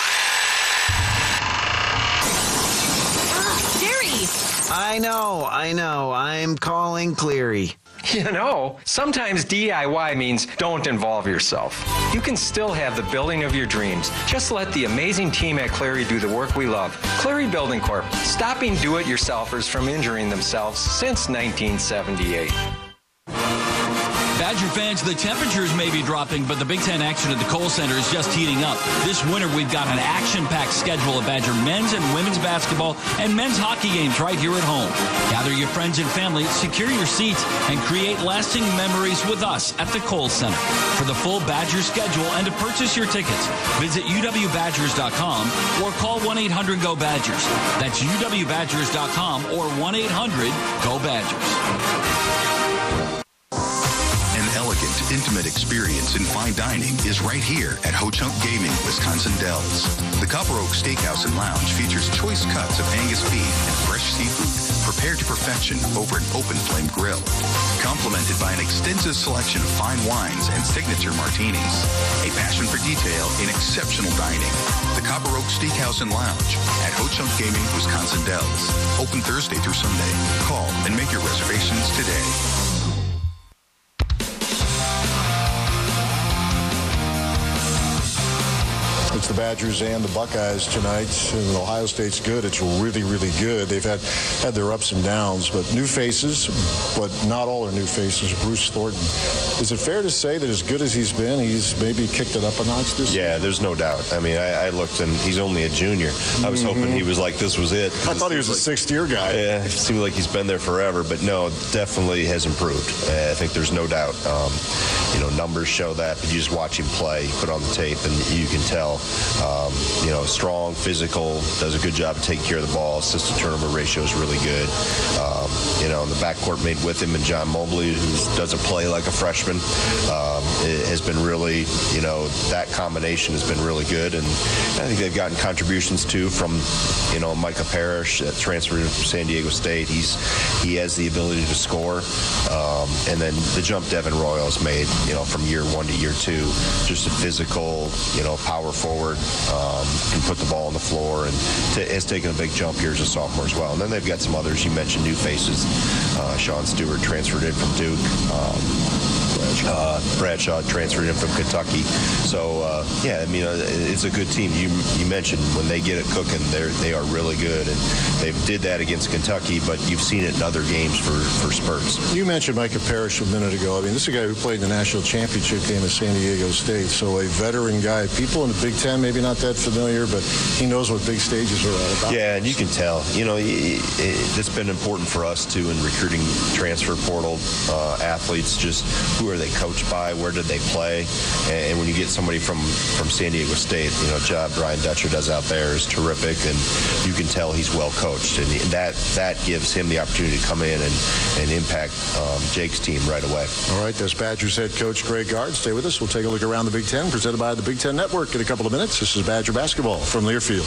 uh, Jerry! I know, I know. I'm calling Cleary. You know, sometimes D I Y means don't involve yourself. You can still have the building of your dreams. Just let the amazing team at Cleary do the work we love. Cleary Building Corp, stopping do-it-yourselfers from injuring themselves since nineteen seventy-eight. Badger fans, the temperatures may be dropping, but the Big Ten action at the Kohl Center is just heating up. This winter, we've got an action-packed schedule of Badger men's and women's basketball and men's hockey games right here at home. Gather your friends and family, secure your seats, and create lasting memories with us at the Kohl Center. For the full Badger schedule and to purchase your tickets, visit U W Badgers dot com or call one eight hundred go Badgers. That's U W Badgers dot com or one eight hundred go Badgers. An elegant, intimate experience in fine dining is right here at Ho-Chunk Gaming, Wisconsin Dells. The Copper Oak Steakhouse and Lounge features choice cuts of Angus beef and fresh seafood prepared to perfection over an open flame grill, complemented by an extensive selection of fine wines and signature martinis. A passion for detail in exceptional dining. The Copper Oak Steakhouse and Lounge at Ho-Chunk Gaming, Wisconsin Dells. Open Thursday through Sunday. Call and make your reservations today. It's the Badgers and the Buckeyes tonight. And Ohio State's good. It's really, really good. They've had, had their ups and downs, but new faces, but not all are new faces. Bruce Thornton. Is it fair to say that as good as he's been, he's maybe kicked it up a notch this year? Yeah, there's no doubt. I mean, I, I looked and he's only a junior. I was mm-hmm. hoping he was like, this was it. I thought he was like, a sixth-year guy. Yeah, it seemed like he's been there forever, but no, definitely has improved. Uh, I think there's no doubt. Um, you know, numbers show that, but you just watch him play, put on the tape, and you can tell. Um, you know, strong, physical, does a good job of taking care of the ball. Assist to turnover ratio is really good. Um, you know, and the backcourt mate with him and John Mobley, who doesn't play like a freshman, um, it has been really, you know, that combination has been really good. And I think they've gotten contributions too from, you know, Micah Parrish that transferred from San Diego State. He's he has the ability to score, um, and then the jump Devin Royals made, you know, from year one to year two, just a physical, you know, power forward. Um, can put the ball on the floor and t- has taken a big jump here as a sophomore as well. And then they've got some others. You mentioned new faces. Uh, Sean Stewart transferred in from Duke. Um, Uh, Bradshaw transferred in from Kentucky. So, uh, yeah, I mean, uh, it's a good team. You you mentioned when they get it cooking, they they are really good. And they did that against Kentucky, but you've seen it in other games for, for spurts. You mentioned Micah Parrish a minute ago. I mean, this is a guy who played in the national championship game at San Diego State. So a veteran guy. People in the Big Ten, maybe not that familiar, but he knows what big stages are all about. Yeah, and you can tell. You know, it, it, it's been important for us, too, in recruiting transfer portal uh, athletes. Just who are they coached by? Where did they play? And when you get somebody from, from San Diego State, you know, job Brian Dutcher does out there is terrific, and you can tell he's well coached, and that that gives him the opportunity to come in and, and impact um, Jake's team right away. All right, that's Badgers head coach Greg Gard. Stay with us. We'll take a look around the Big Ten, presented by the Big Ten Network in a couple of minutes. This is Badger basketball from Learfield.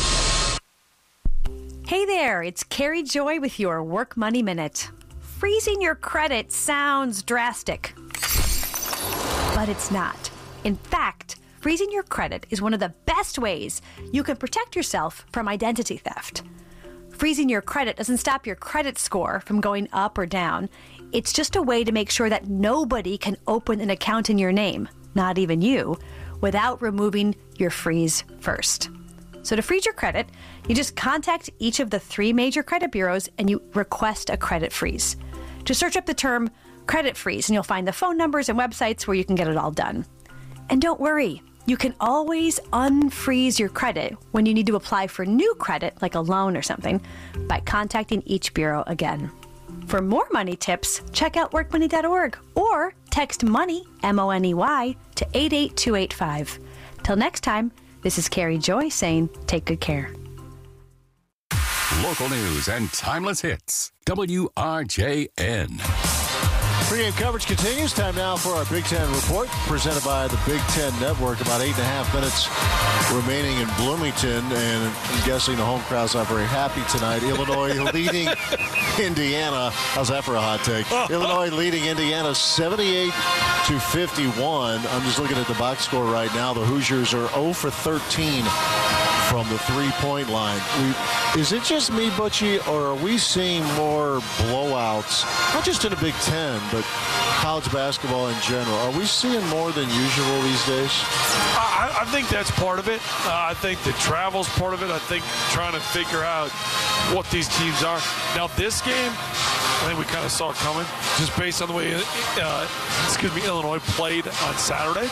Hey there, it's Carrie Joy with your Work Money Minute. Freezing your credit sounds drastic, but it's not. In fact, freezing your credit is one of the best ways you can protect yourself from identity theft. Freezing your credit doesn't stop your credit score from going up or down. It's just a way to make sure that nobody can open an account in your name, not even you, without removing your freeze first. So to freeze your credit, you just contact each of the three major credit bureaus and you request a credit freeze. Just search up the term credit freeze and you'll find the phone numbers and websites where you can get it all done. And don't worry, you can always unfreeze your credit when you need to apply for new credit, like a loan or something, by contacting each bureau again. For more money tips, check out work money dot org or text MONEY, M O N E Y, to eight eight two eight five. Till next time, this is Carrie Joy saying take good care. Local news and timeless hits. W R J N. Pre-game coverage continues. Time now for our Big Ten report, presented by the Big Ten Network. About eight and a half minutes remaining in Bloomington, and I'm guessing the home crowd's not very happy tonight. Illinois leading Indiana. How's that for a hot take? Illinois leading Indiana seventy-eight to fifty-one. I'm just looking at the box score right now. The Hoosiers are zero for thirteen from the three-point line. We, is it just me, Butchie, or are we seeing more blowouts, not just in the Big Ten, but college basketball in general? Are we seeing more than usual these days? I, I think that's part of it. Uh, I think the travel's part of it. I think trying to figure out what these teams are. Now, this game, I think we kind of saw it coming, just based on the way, uh, excuse me, Illinois played on Saturday.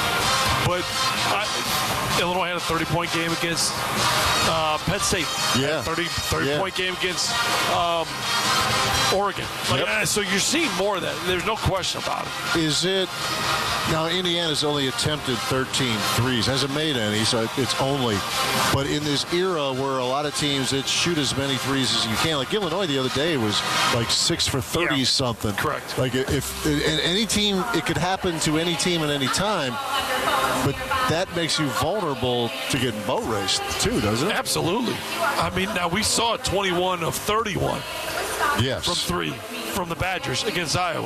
But I, Illinois had a thirty-point game against uh, Penn State. Yeah. thirty, thirty-point yeah. game against um, Oregon. Like, Yep. uh, so you're seeing more of that. There's no question about it. Is it now? Indiana's only attempted thirteen threes, hasn't made any, so it's only. But in this era where a lot of teams that shoot as many threes as you can, like Illinois the other day was like six for thirty yeah. something. Correct. Like if and any team, it could happen to any team at any time. But that makes you vulnerable to getting boat raced too, doesn't it? Absolutely. I mean, now we saw twenty-one of thirty-one. Yes. From three from the Badgers against Iowa.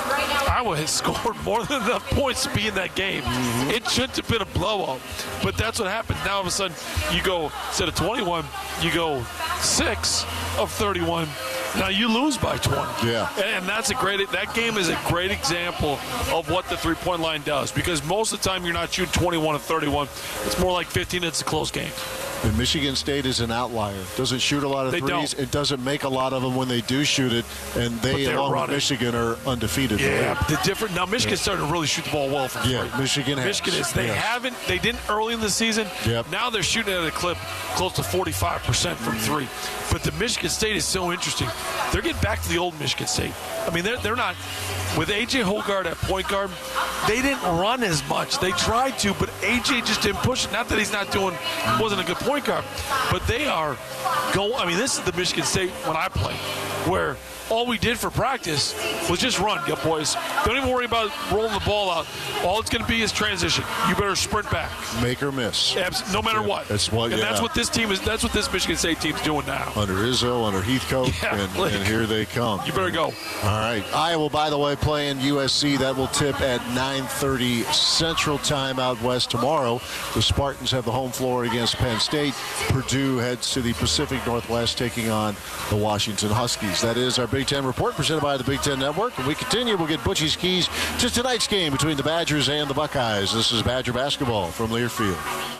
Iowa has scored more than enough points to be in that game. Mm-hmm. It shouldn't have been a blowout, but that's what happened. Now all of a sudden, you go, instead of twenty-one, you go six of thirty-one. Now you lose by twenty. Yeah. And that's a great, that game is a great example of what the three-point line does, because most of the time you're not shooting twenty-one of thirty-one. It's more like fifteen. It's a close game. And Michigan State is an outlier. Doesn't shoot a lot of they threes. Don't. It doesn't make a lot of them when they do shoot it. And they, along running. with Michigan, are undefeated. Yeah, the different. Now Michigan's yeah. starting to really shoot the ball well from three. Yeah, Michigan has. Michigan is. They yes. haven't. They didn't early in the season. Yep. Now they're shooting at a clip close to forty-five percent from three. But the Michigan State is so interesting. They're getting back to the old Michigan State. I mean, they're they're not with A J Hoggard at point guard. They didn't run as much. They tried to, but A J just didn't push it. Not that he's not doing, wasn't a good point guard, but they are going. I mean, this is the Michigan State when I played, where all we did for practice was just run, yeah, boys. Don't even worry about rolling the ball out. All it's going to be is transition. You better sprint back. Make or miss. Abs- no matter yeah, what. That's what. And yeah. that's what this team is. That's what this Michigan State team's doing now. Under Izzo, under Heathcote, yeah, and, like, and here they come. You better go. All right. Iowa, by the way, playing U S C. That will tip at nine thirty Central Time out west tomorrow. The Spartans have the home floor against Penn State. Purdue heads to the Pacific Northwest, taking on the Washington Huskies. That is our Big Ten report presented by the Big Ten Network. And we continue. We'll get Butchie's keys to tonight's game between the Badgers and the Buckeyes. This is Badger basketball from Learfield.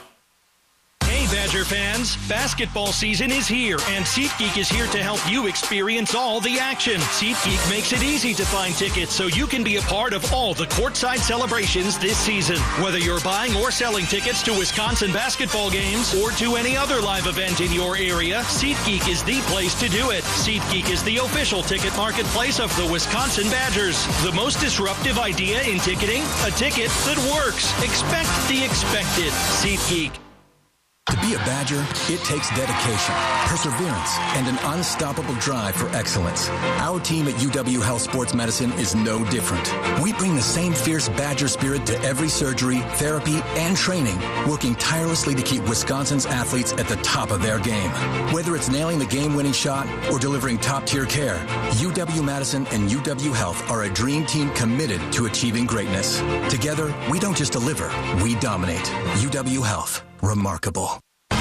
Hey, Badger fans, basketball season is here, and SeatGeek is here to help you experience all the action. SeatGeek makes it easy to find tickets so you can be a part of all the courtside celebrations this season. Whether you're buying or selling tickets to Wisconsin basketball games or to any other live event in your area, SeatGeek is the place to do it. SeatGeek is the official ticket marketplace of the Wisconsin Badgers. The most disruptive idea in ticketing? A ticket that works. Expect the expected. SeatGeek. To be a Badger, it takes dedication, perseverance, and an unstoppable drive for excellence. Our team at U W Health Sports Medicine is no different. We bring the same fierce Badger spirit to every surgery, therapy, and training, working tirelessly to keep Wisconsin's athletes at the top of their game. Whether it's nailing the game-winning shot or delivering top-tier care, U W Madison and U W Health are a dream team committed to achieving greatness. Together, we don't just deliver, we dominate. U W Health. Remarkable.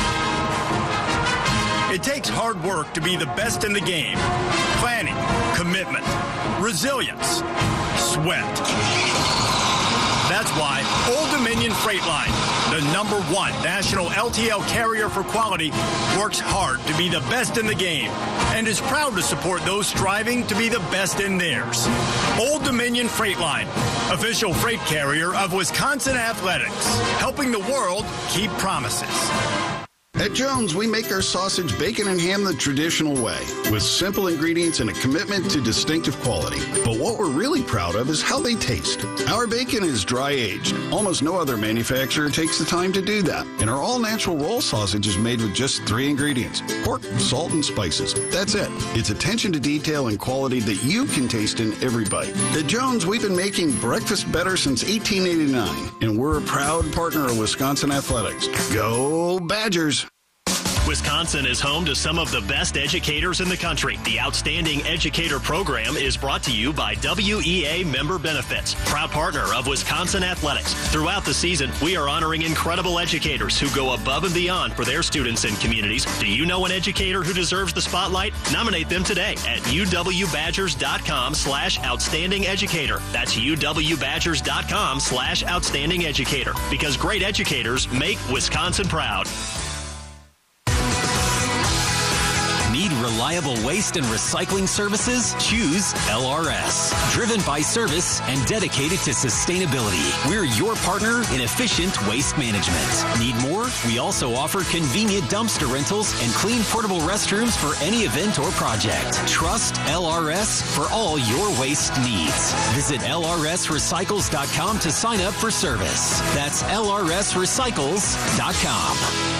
It takes hard work to be the best in the game. Planning, commitment, resilience, sweat. That's why Old Dominion Freight Line, the number one national L T L carrier for quality, works hard to be the best in the game and is proud to support those striving to be the best in theirs. Old Dominion Freight Line, official freight carrier of Wisconsin Athletics, helping the world keep promises. At Jones, we make our sausage, bacon, and ham the traditional way, with simple ingredients and a commitment to distinctive quality. But what we're really proud of is how they taste. Our bacon is dry-aged. Almost no other manufacturer takes the time to do that. And our all-natural roll sausage is made with just three ingredients: pork, salt, and spices. That's it. It's attention to detail and quality that you can taste in every bite. At Jones, we've been making breakfast better since eighteen eighty-nine, and we're a proud partner of Wisconsin Athletics. Go Badgers! Wisconsin is home to some of the best educators in the country. The Outstanding Educator Program is brought to you by W E A Member Benefits, proud partner of Wisconsin Athletics. Throughout the season, we are honoring incredible educators who go above and beyond for their students and communities. Do you know an educator who deserves the spotlight? Nominate them today at uwbadgers.com slash outstanding educator. That's uwbadgers.com slash outstanding educator. Because great educators make Wisconsin proud. Need reliable waste and recycling services? Choose L R S. Driven by service and dedicated to sustainability. We're your partner in efficient waste management. Need more? We also offer convenient dumpster rentals and clean portable restrooms for any event or project. Trust L R S for all your waste needs. Visit L R S recycles dot com to sign up for service. That's L R S recycles dot com.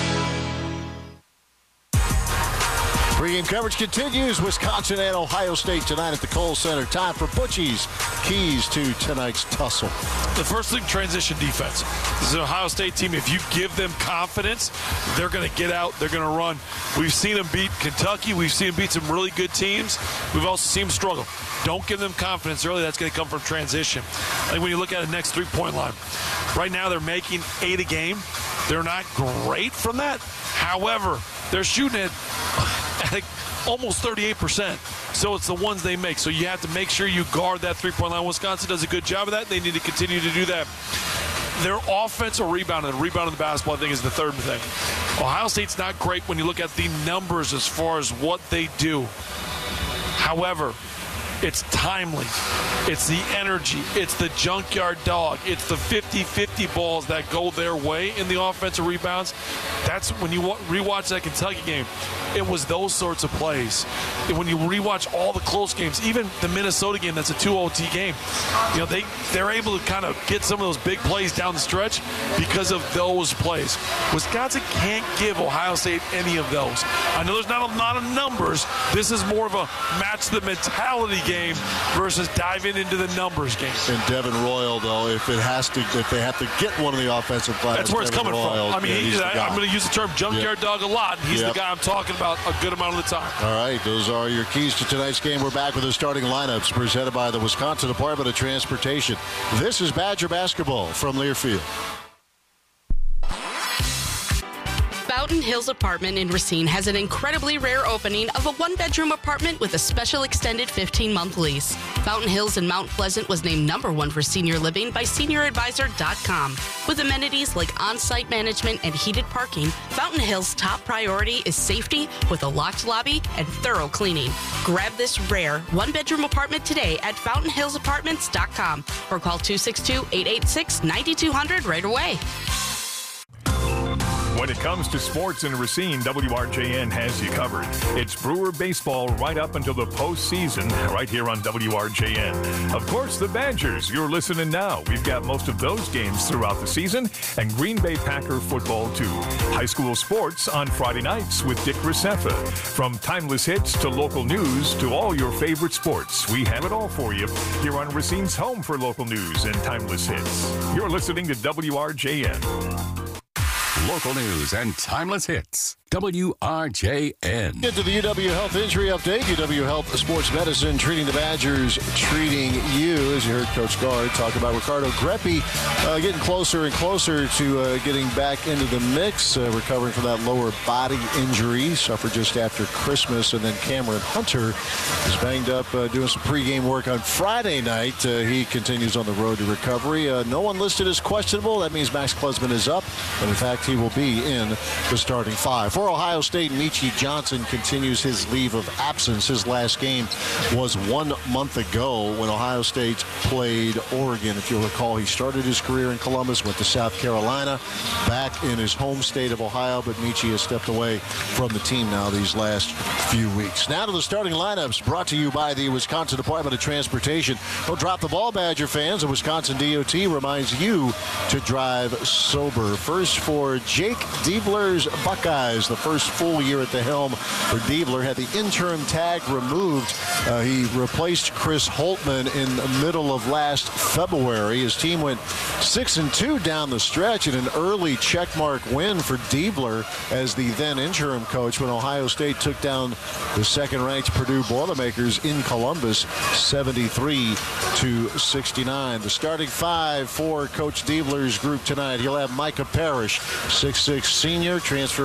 Pre-game coverage continues. Wisconsin and Ohio State tonight at the Kohl Center. Time for Butchie's keys to tonight's tussle. The first thing, transition defense. This is an Ohio State team. If you give them confidence, they're going to get out. They're going to run. We've seen them beat Kentucky. We've seen them beat some really good teams. We've also seen them struggle. Don't give them confidence early. That's going to come from transition. I think when you look at the next three-point line, right now they're making eight a game. They're not great from that. However, they're shooting it at like almost thirty-eight percent. So it's the ones they make. So you have to make sure you guard that three-point line. Wisconsin does a good job of that. They need to continue to do that. Their offensive rebound and rebound in the basketball, I think, is the third thing. Ohio State's not great when you look at the numbers as far as what they do. However, it's timely. It's the energy. It's the junkyard dog. It's the fifty-fifty balls that go their way in the offensive rebounds. That's when you rewatch that Kentucky game. It was those sorts of plays. When you rewatch all the close games, even the Minnesota game, that's a two O T game. You know, they, they're able to kind of get some of those big plays down the stretch because of those plays. Wisconsin can't give Ohio State any of those. I know there's not a lot of numbers. This is more of a match the mentality game versus diving into the numbers game. And Devin Royal, though, if it has to, if they have to get one of the offensive players, that's where it's Devin coming Royal, from. I mean, yeah, he, I, I'm going to use the term junkyard yep. dog a lot. He's yep. the guy I'm talking about a good amount of the time. All right, those are your keys to tonight's game. We're back with the starting lineups presented by the Wisconsin Department of Transportation. This is Badger basketball from Learfield. Fountain Hills Apartment in Racine has an incredibly rare opening of a one-bedroom apartment with a special extended fifteen-month lease. Fountain Hills in Mount Pleasant was named number one for senior living by senior advisor dot com. With amenities like on-site management and heated parking, Fountain Hills' top priority is safety with a locked lobby and thorough cleaning. Grab this rare one-bedroom apartment today at fountain hills apartments dot com or call two six two, eight eight six, nine two zero zero right away. When it comes to sports in Racine, W R J N has you covered. It's Brewer baseball right up until the postseason, right here on W R J N. Of course, the Badgers, you're listening now. We've got most of those games throughout the season, and Green Bay Packer football, too. High school sports on Friday nights with Dick Recefa. From timeless hits to local news to all your favorite sports, we have it all for you here on Racine's home for local news and timeless hits. You're listening to W R J N. Local news and timeless hits. W R J N. Get to the U W Health Injury Update. U W Health Sports Medicine treating the Badgers, treating you. As you heard Coach Gard talk about Ricardo Greppi uh, getting closer and closer to uh, getting back into the mix, uh, recovering from that lower body injury suffered just after Christmas. And then Cameron Hunter is banged up uh, doing some pregame work on Friday night. Uh, he continues on the road to recovery. Uh, no one listed as questionable. That means Max Klesman is up. And in fact, he will be in the starting five. For Ohio State, Michi Johnson continues his leave of absence. His last game was one month ago when Ohio State played Oregon. If you'll recall, he started his career in Columbus, went to South Carolina, back in his home state of Ohio, but Michi has stepped away from the team now these last few weeks. Now to the starting lineups, brought to you by the Wisconsin Department of Transportation. Don't drop the ball, Badger fans. The Wisconsin D O T reminds you to drive sober. First for Jake Diebler's Buckeyes. The first full year at the helm for Diebler, had the interim tag removed. Uh, he replaced Chris Holtman in the middle of last February. His team went six and two down the stretch in an early checkmark win for Diebler as the then interim coach when Ohio State took down the second-ranked Purdue Boilermakers in Columbus, seventy-three to sixty-nine. The starting five for Coach Diebler's group tonight. He'll have Micah Parrish, six foot six senior, transfer from San Diego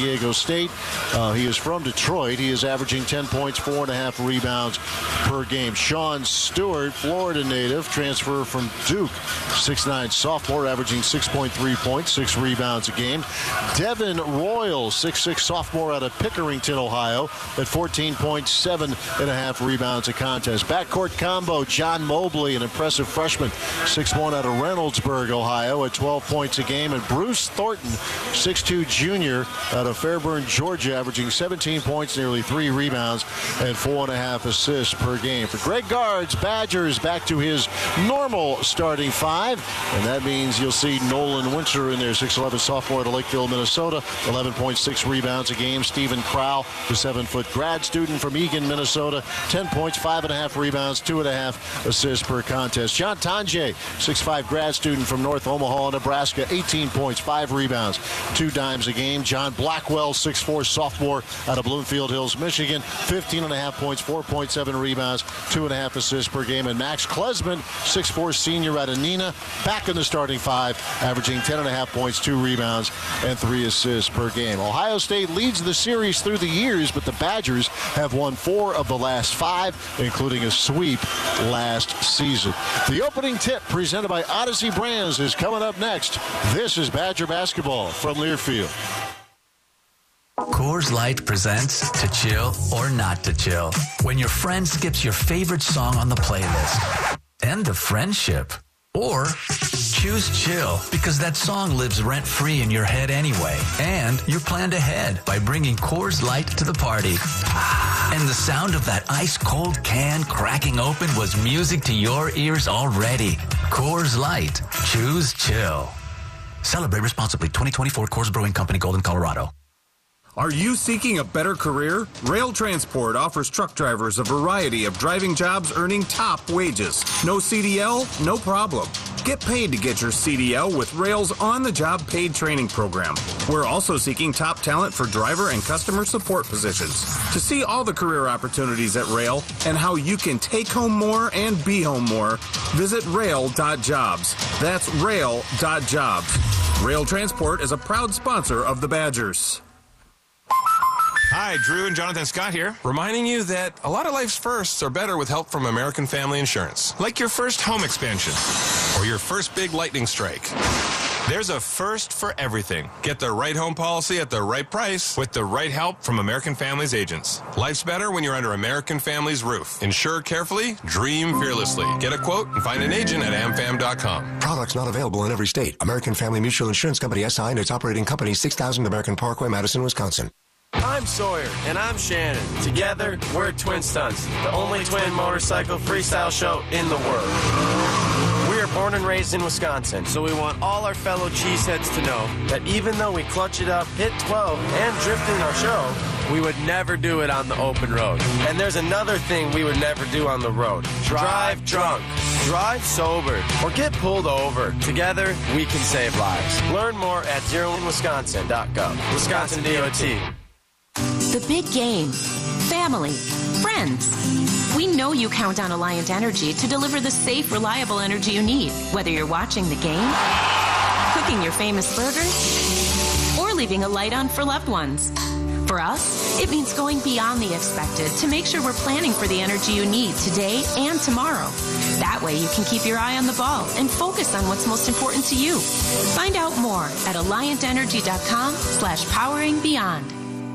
Diego State. Uh, he is from Detroit. He is averaging ten points, four and a half rebounds per game. Sean Stewart, Florida native, transfer from Duke, six nine sophomore, averaging six point three points, six rebounds a game. Devin Royal, six six sophomore out of Pickerington, Ohio, at fourteen point seven and a half rebounds a contest. Backcourt combo, John Mobley, an impressive freshman, six one out of Reynoldsburg, Ohio, at twelve points a game. And Bruce Thornton, six two junior out of Fairburn, Georgia, averaging seventeen points, nearly three rebounds, and four and a half assists per game. For Greg Gard's Badgers, back to his normal starting five, and that means you'll see Nolan Winter in there, six eleven sophomore out of Lakeville, Minnesota, eleven point six rebounds a game. Stephen Crowell, the seven-foot grad student from Eagan, Minnesota, ten points, five and a half rebounds, two and a half assists per contest. John Tonje, six five grad student from North Omaha, Nebraska, eighteen points, five rebounds, two dimes a game. John Blackwell, six four sophomore out of Bloomfield Hills, Michigan, fifteen and a half points, four point seven rebounds, two and a half assists per game. And Max Klesman, six four senior out of Neenah, back in the starting five, averaging ten and a half points, two rebounds, and three assists per game. Ohio State leads the series through the years, but the Badgers have won four of the last five, including a sweep last season. The opening tip presented by Odyssey Brands is coming up next. This is Badger basketball from Learfield. Coors Light presents To Chill or Not to Chill. When your friend skips your favorite song on the playlist. End of friendship. Or choose chill because that song lives rent-free in your head anyway. And you're planned ahead by bringing Coors Light to the party. And the sound of that ice-cold can cracking open was music to your ears already. Coors Light. Choose chill. Celebrate responsibly. twenty twenty-four Coors Brewing Company, Golden, Colorado. Are you seeking a better career? Rail Transport offers truck drivers a variety of driving jobs earning top wages. No C D L? No problem. Get paid to get your C D L with Rail's on-the-job paid training program. We're also seeking top talent for driver and customer support positions. To see all the career opportunities at Rail and how you can take home more and be home more, visit rail dot jobs. That's rail dot jobs. Rail Transport is a proud sponsor of the Badgers. Hi, Drew and Jonathan Scott here, reminding you that a lot of life's firsts are better with help from American Family Insurance. Like your first home expansion or your first big lightning strike. There's a first for everything. Get the right home policy at the right price with the right help from American Family's agents. Life's better when you're under American Family's roof. Insure carefully, dream fearlessly. Get a quote and find an agent at am fam dot com. Products not available in every state. American Family Mutual Insurance Company, S I, and its operating company, six thousand American Parkway, Madison, Wisconsin. I'm Sawyer, and I'm Shannon. Together, we're Twin Stunts, the only twin motorcycle freestyle show in the world. We are born and raised in Wisconsin, so we want all our fellow cheeseheads to know that even though we clutch it up, hit twelve, and drift in our show, we would never do it on the open road. And there's another thing we would never do on the road. Drive drunk, drive sober, or get pulled over. Together, we can save lives. Learn more at zero in wisconsin dot gov. Wisconsin D O T. The big game. Family. Friends. We know you count on Alliant Energy to deliver the safe, reliable energy you need, whether you're watching the game, cooking your famous burgers, or leaving a light on for loved ones. For us, it means going beyond the expected to make sure we're planning for the energy you need today and tomorrow. That way you can keep your eye on the ball and focus on what's most important to you. Find out more at alliant energy dot com slash powering beyond.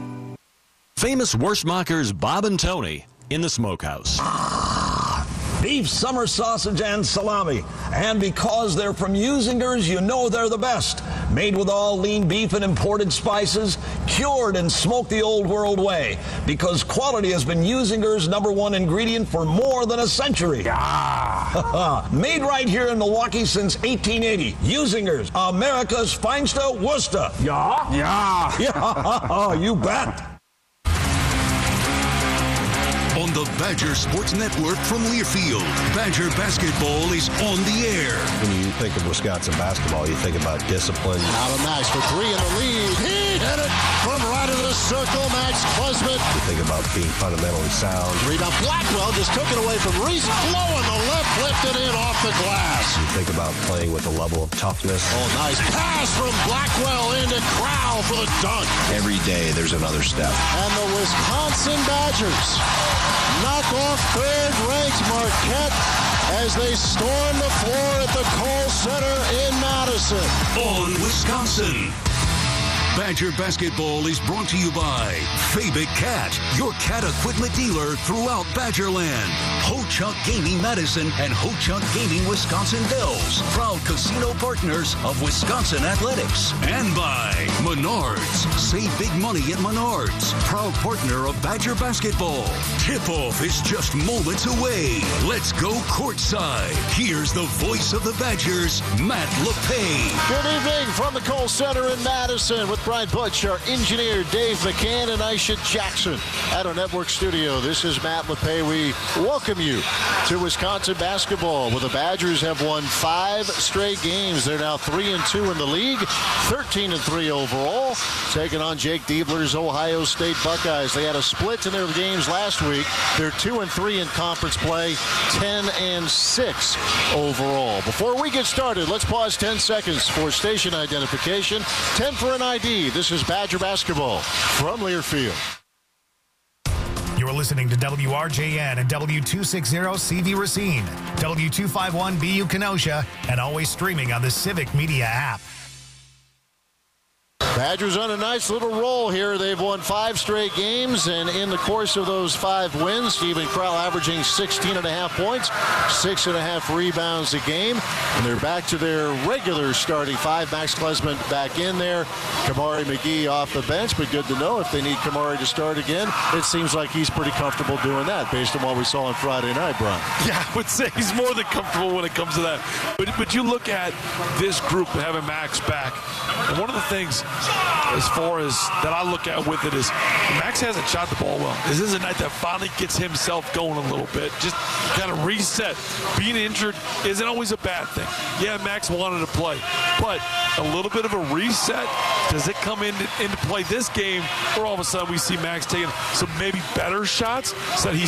Famous Wurstmachers Bob and Tony in the smokehouse. Beef, summer sausage, and salami. And because they're from Usingers, you know they're the best. Made with all lean beef and imported spices, cured and smoked the old world way. Because quality has been Usingers' number one ingredient for more than a century. Yeah. Made right here in Milwaukee since eighteen eighty. Usingers, America's finest Worcester. Yeah? Yeah. Yeah. You bet. On the Badger Sports Network from Learfield, Badger basketball is on the air. When you think of Wisconsin basketball, you think about discipline. Now to Max for three in the lead. He hit it from right of the circle. Max Klesman Think about being fundamentally sound. Rebound. Blackwell just took it away from Reese. Blowing the left, lifted in off the glass. You think about playing with a level of toughness. Oh, nice pass from Blackwell into Crowell for the dunk. Every day there's another step. And the Wisconsin Badgers knock off third-ranked Marquette as they storm the floor at the Kohl Center in Madison. On Wisconsin. Badger Basketball is brought to you by Fabic Cat, your cat equipment dealer throughout Badgerland. Ho-Chunk Gaming Madison and Ho-Chunk Gaming Wisconsin Dells, proud casino partners of Wisconsin Athletics. And by Menards. Save big money at Menards, proud partner of Badger Basketball. Tip-off is just moments away. Let's go courtside. Here's the voice of the Badgers, Matt LePay. Good evening from the Kohl Center in Madison with Brian Butch, our engineer Dave McCann, and Aisha Jackson at our network studio. This is Matt LePay. We welcome you to Wisconsin basketball, where the Badgers have won five straight games. They're now three and two in the league, thirteen and three overall, taking on Jake Diebler's Ohio State Buckeyes. They had a split in their games last week. They're two and three in conference play, ten and six overall. Before we get started, let's pause ten seconds for station identification. ten for an I D. This is Badger basketball from Learfield. You're listening to W R J N and W two sixty C V Racine, W two fifty-one B U Kenosha, and always streaming on the Civic Media app. Badgers on a nice little roll here. They've won five straight games, and in the course of those five wins, Stephen Crowell averaging sixteen and a half points, six and a half rebounds a game, and they're back to their regular starting five. Max Klesman back in there, Kamari McGee off the bench, but good to know if they need Kamari to start again. It seems like he's pretty comfortable doing that based on what we saw on Friday night, Brian. Yeah, I would say he's more than comfortable when it comes to that. But, but you look at this group having Max back, and one of the things as far as that I look at with it is Max hasn't shot the ball well. This is a night that finally gets himself going a little bit. Just kind of reset. Being injured isn't always a bad thing. Yeah, Max wanted to play, but a little bit of a reset, does it come into, into play this game where all of a sudden we see Max taking some maybe better shots so that he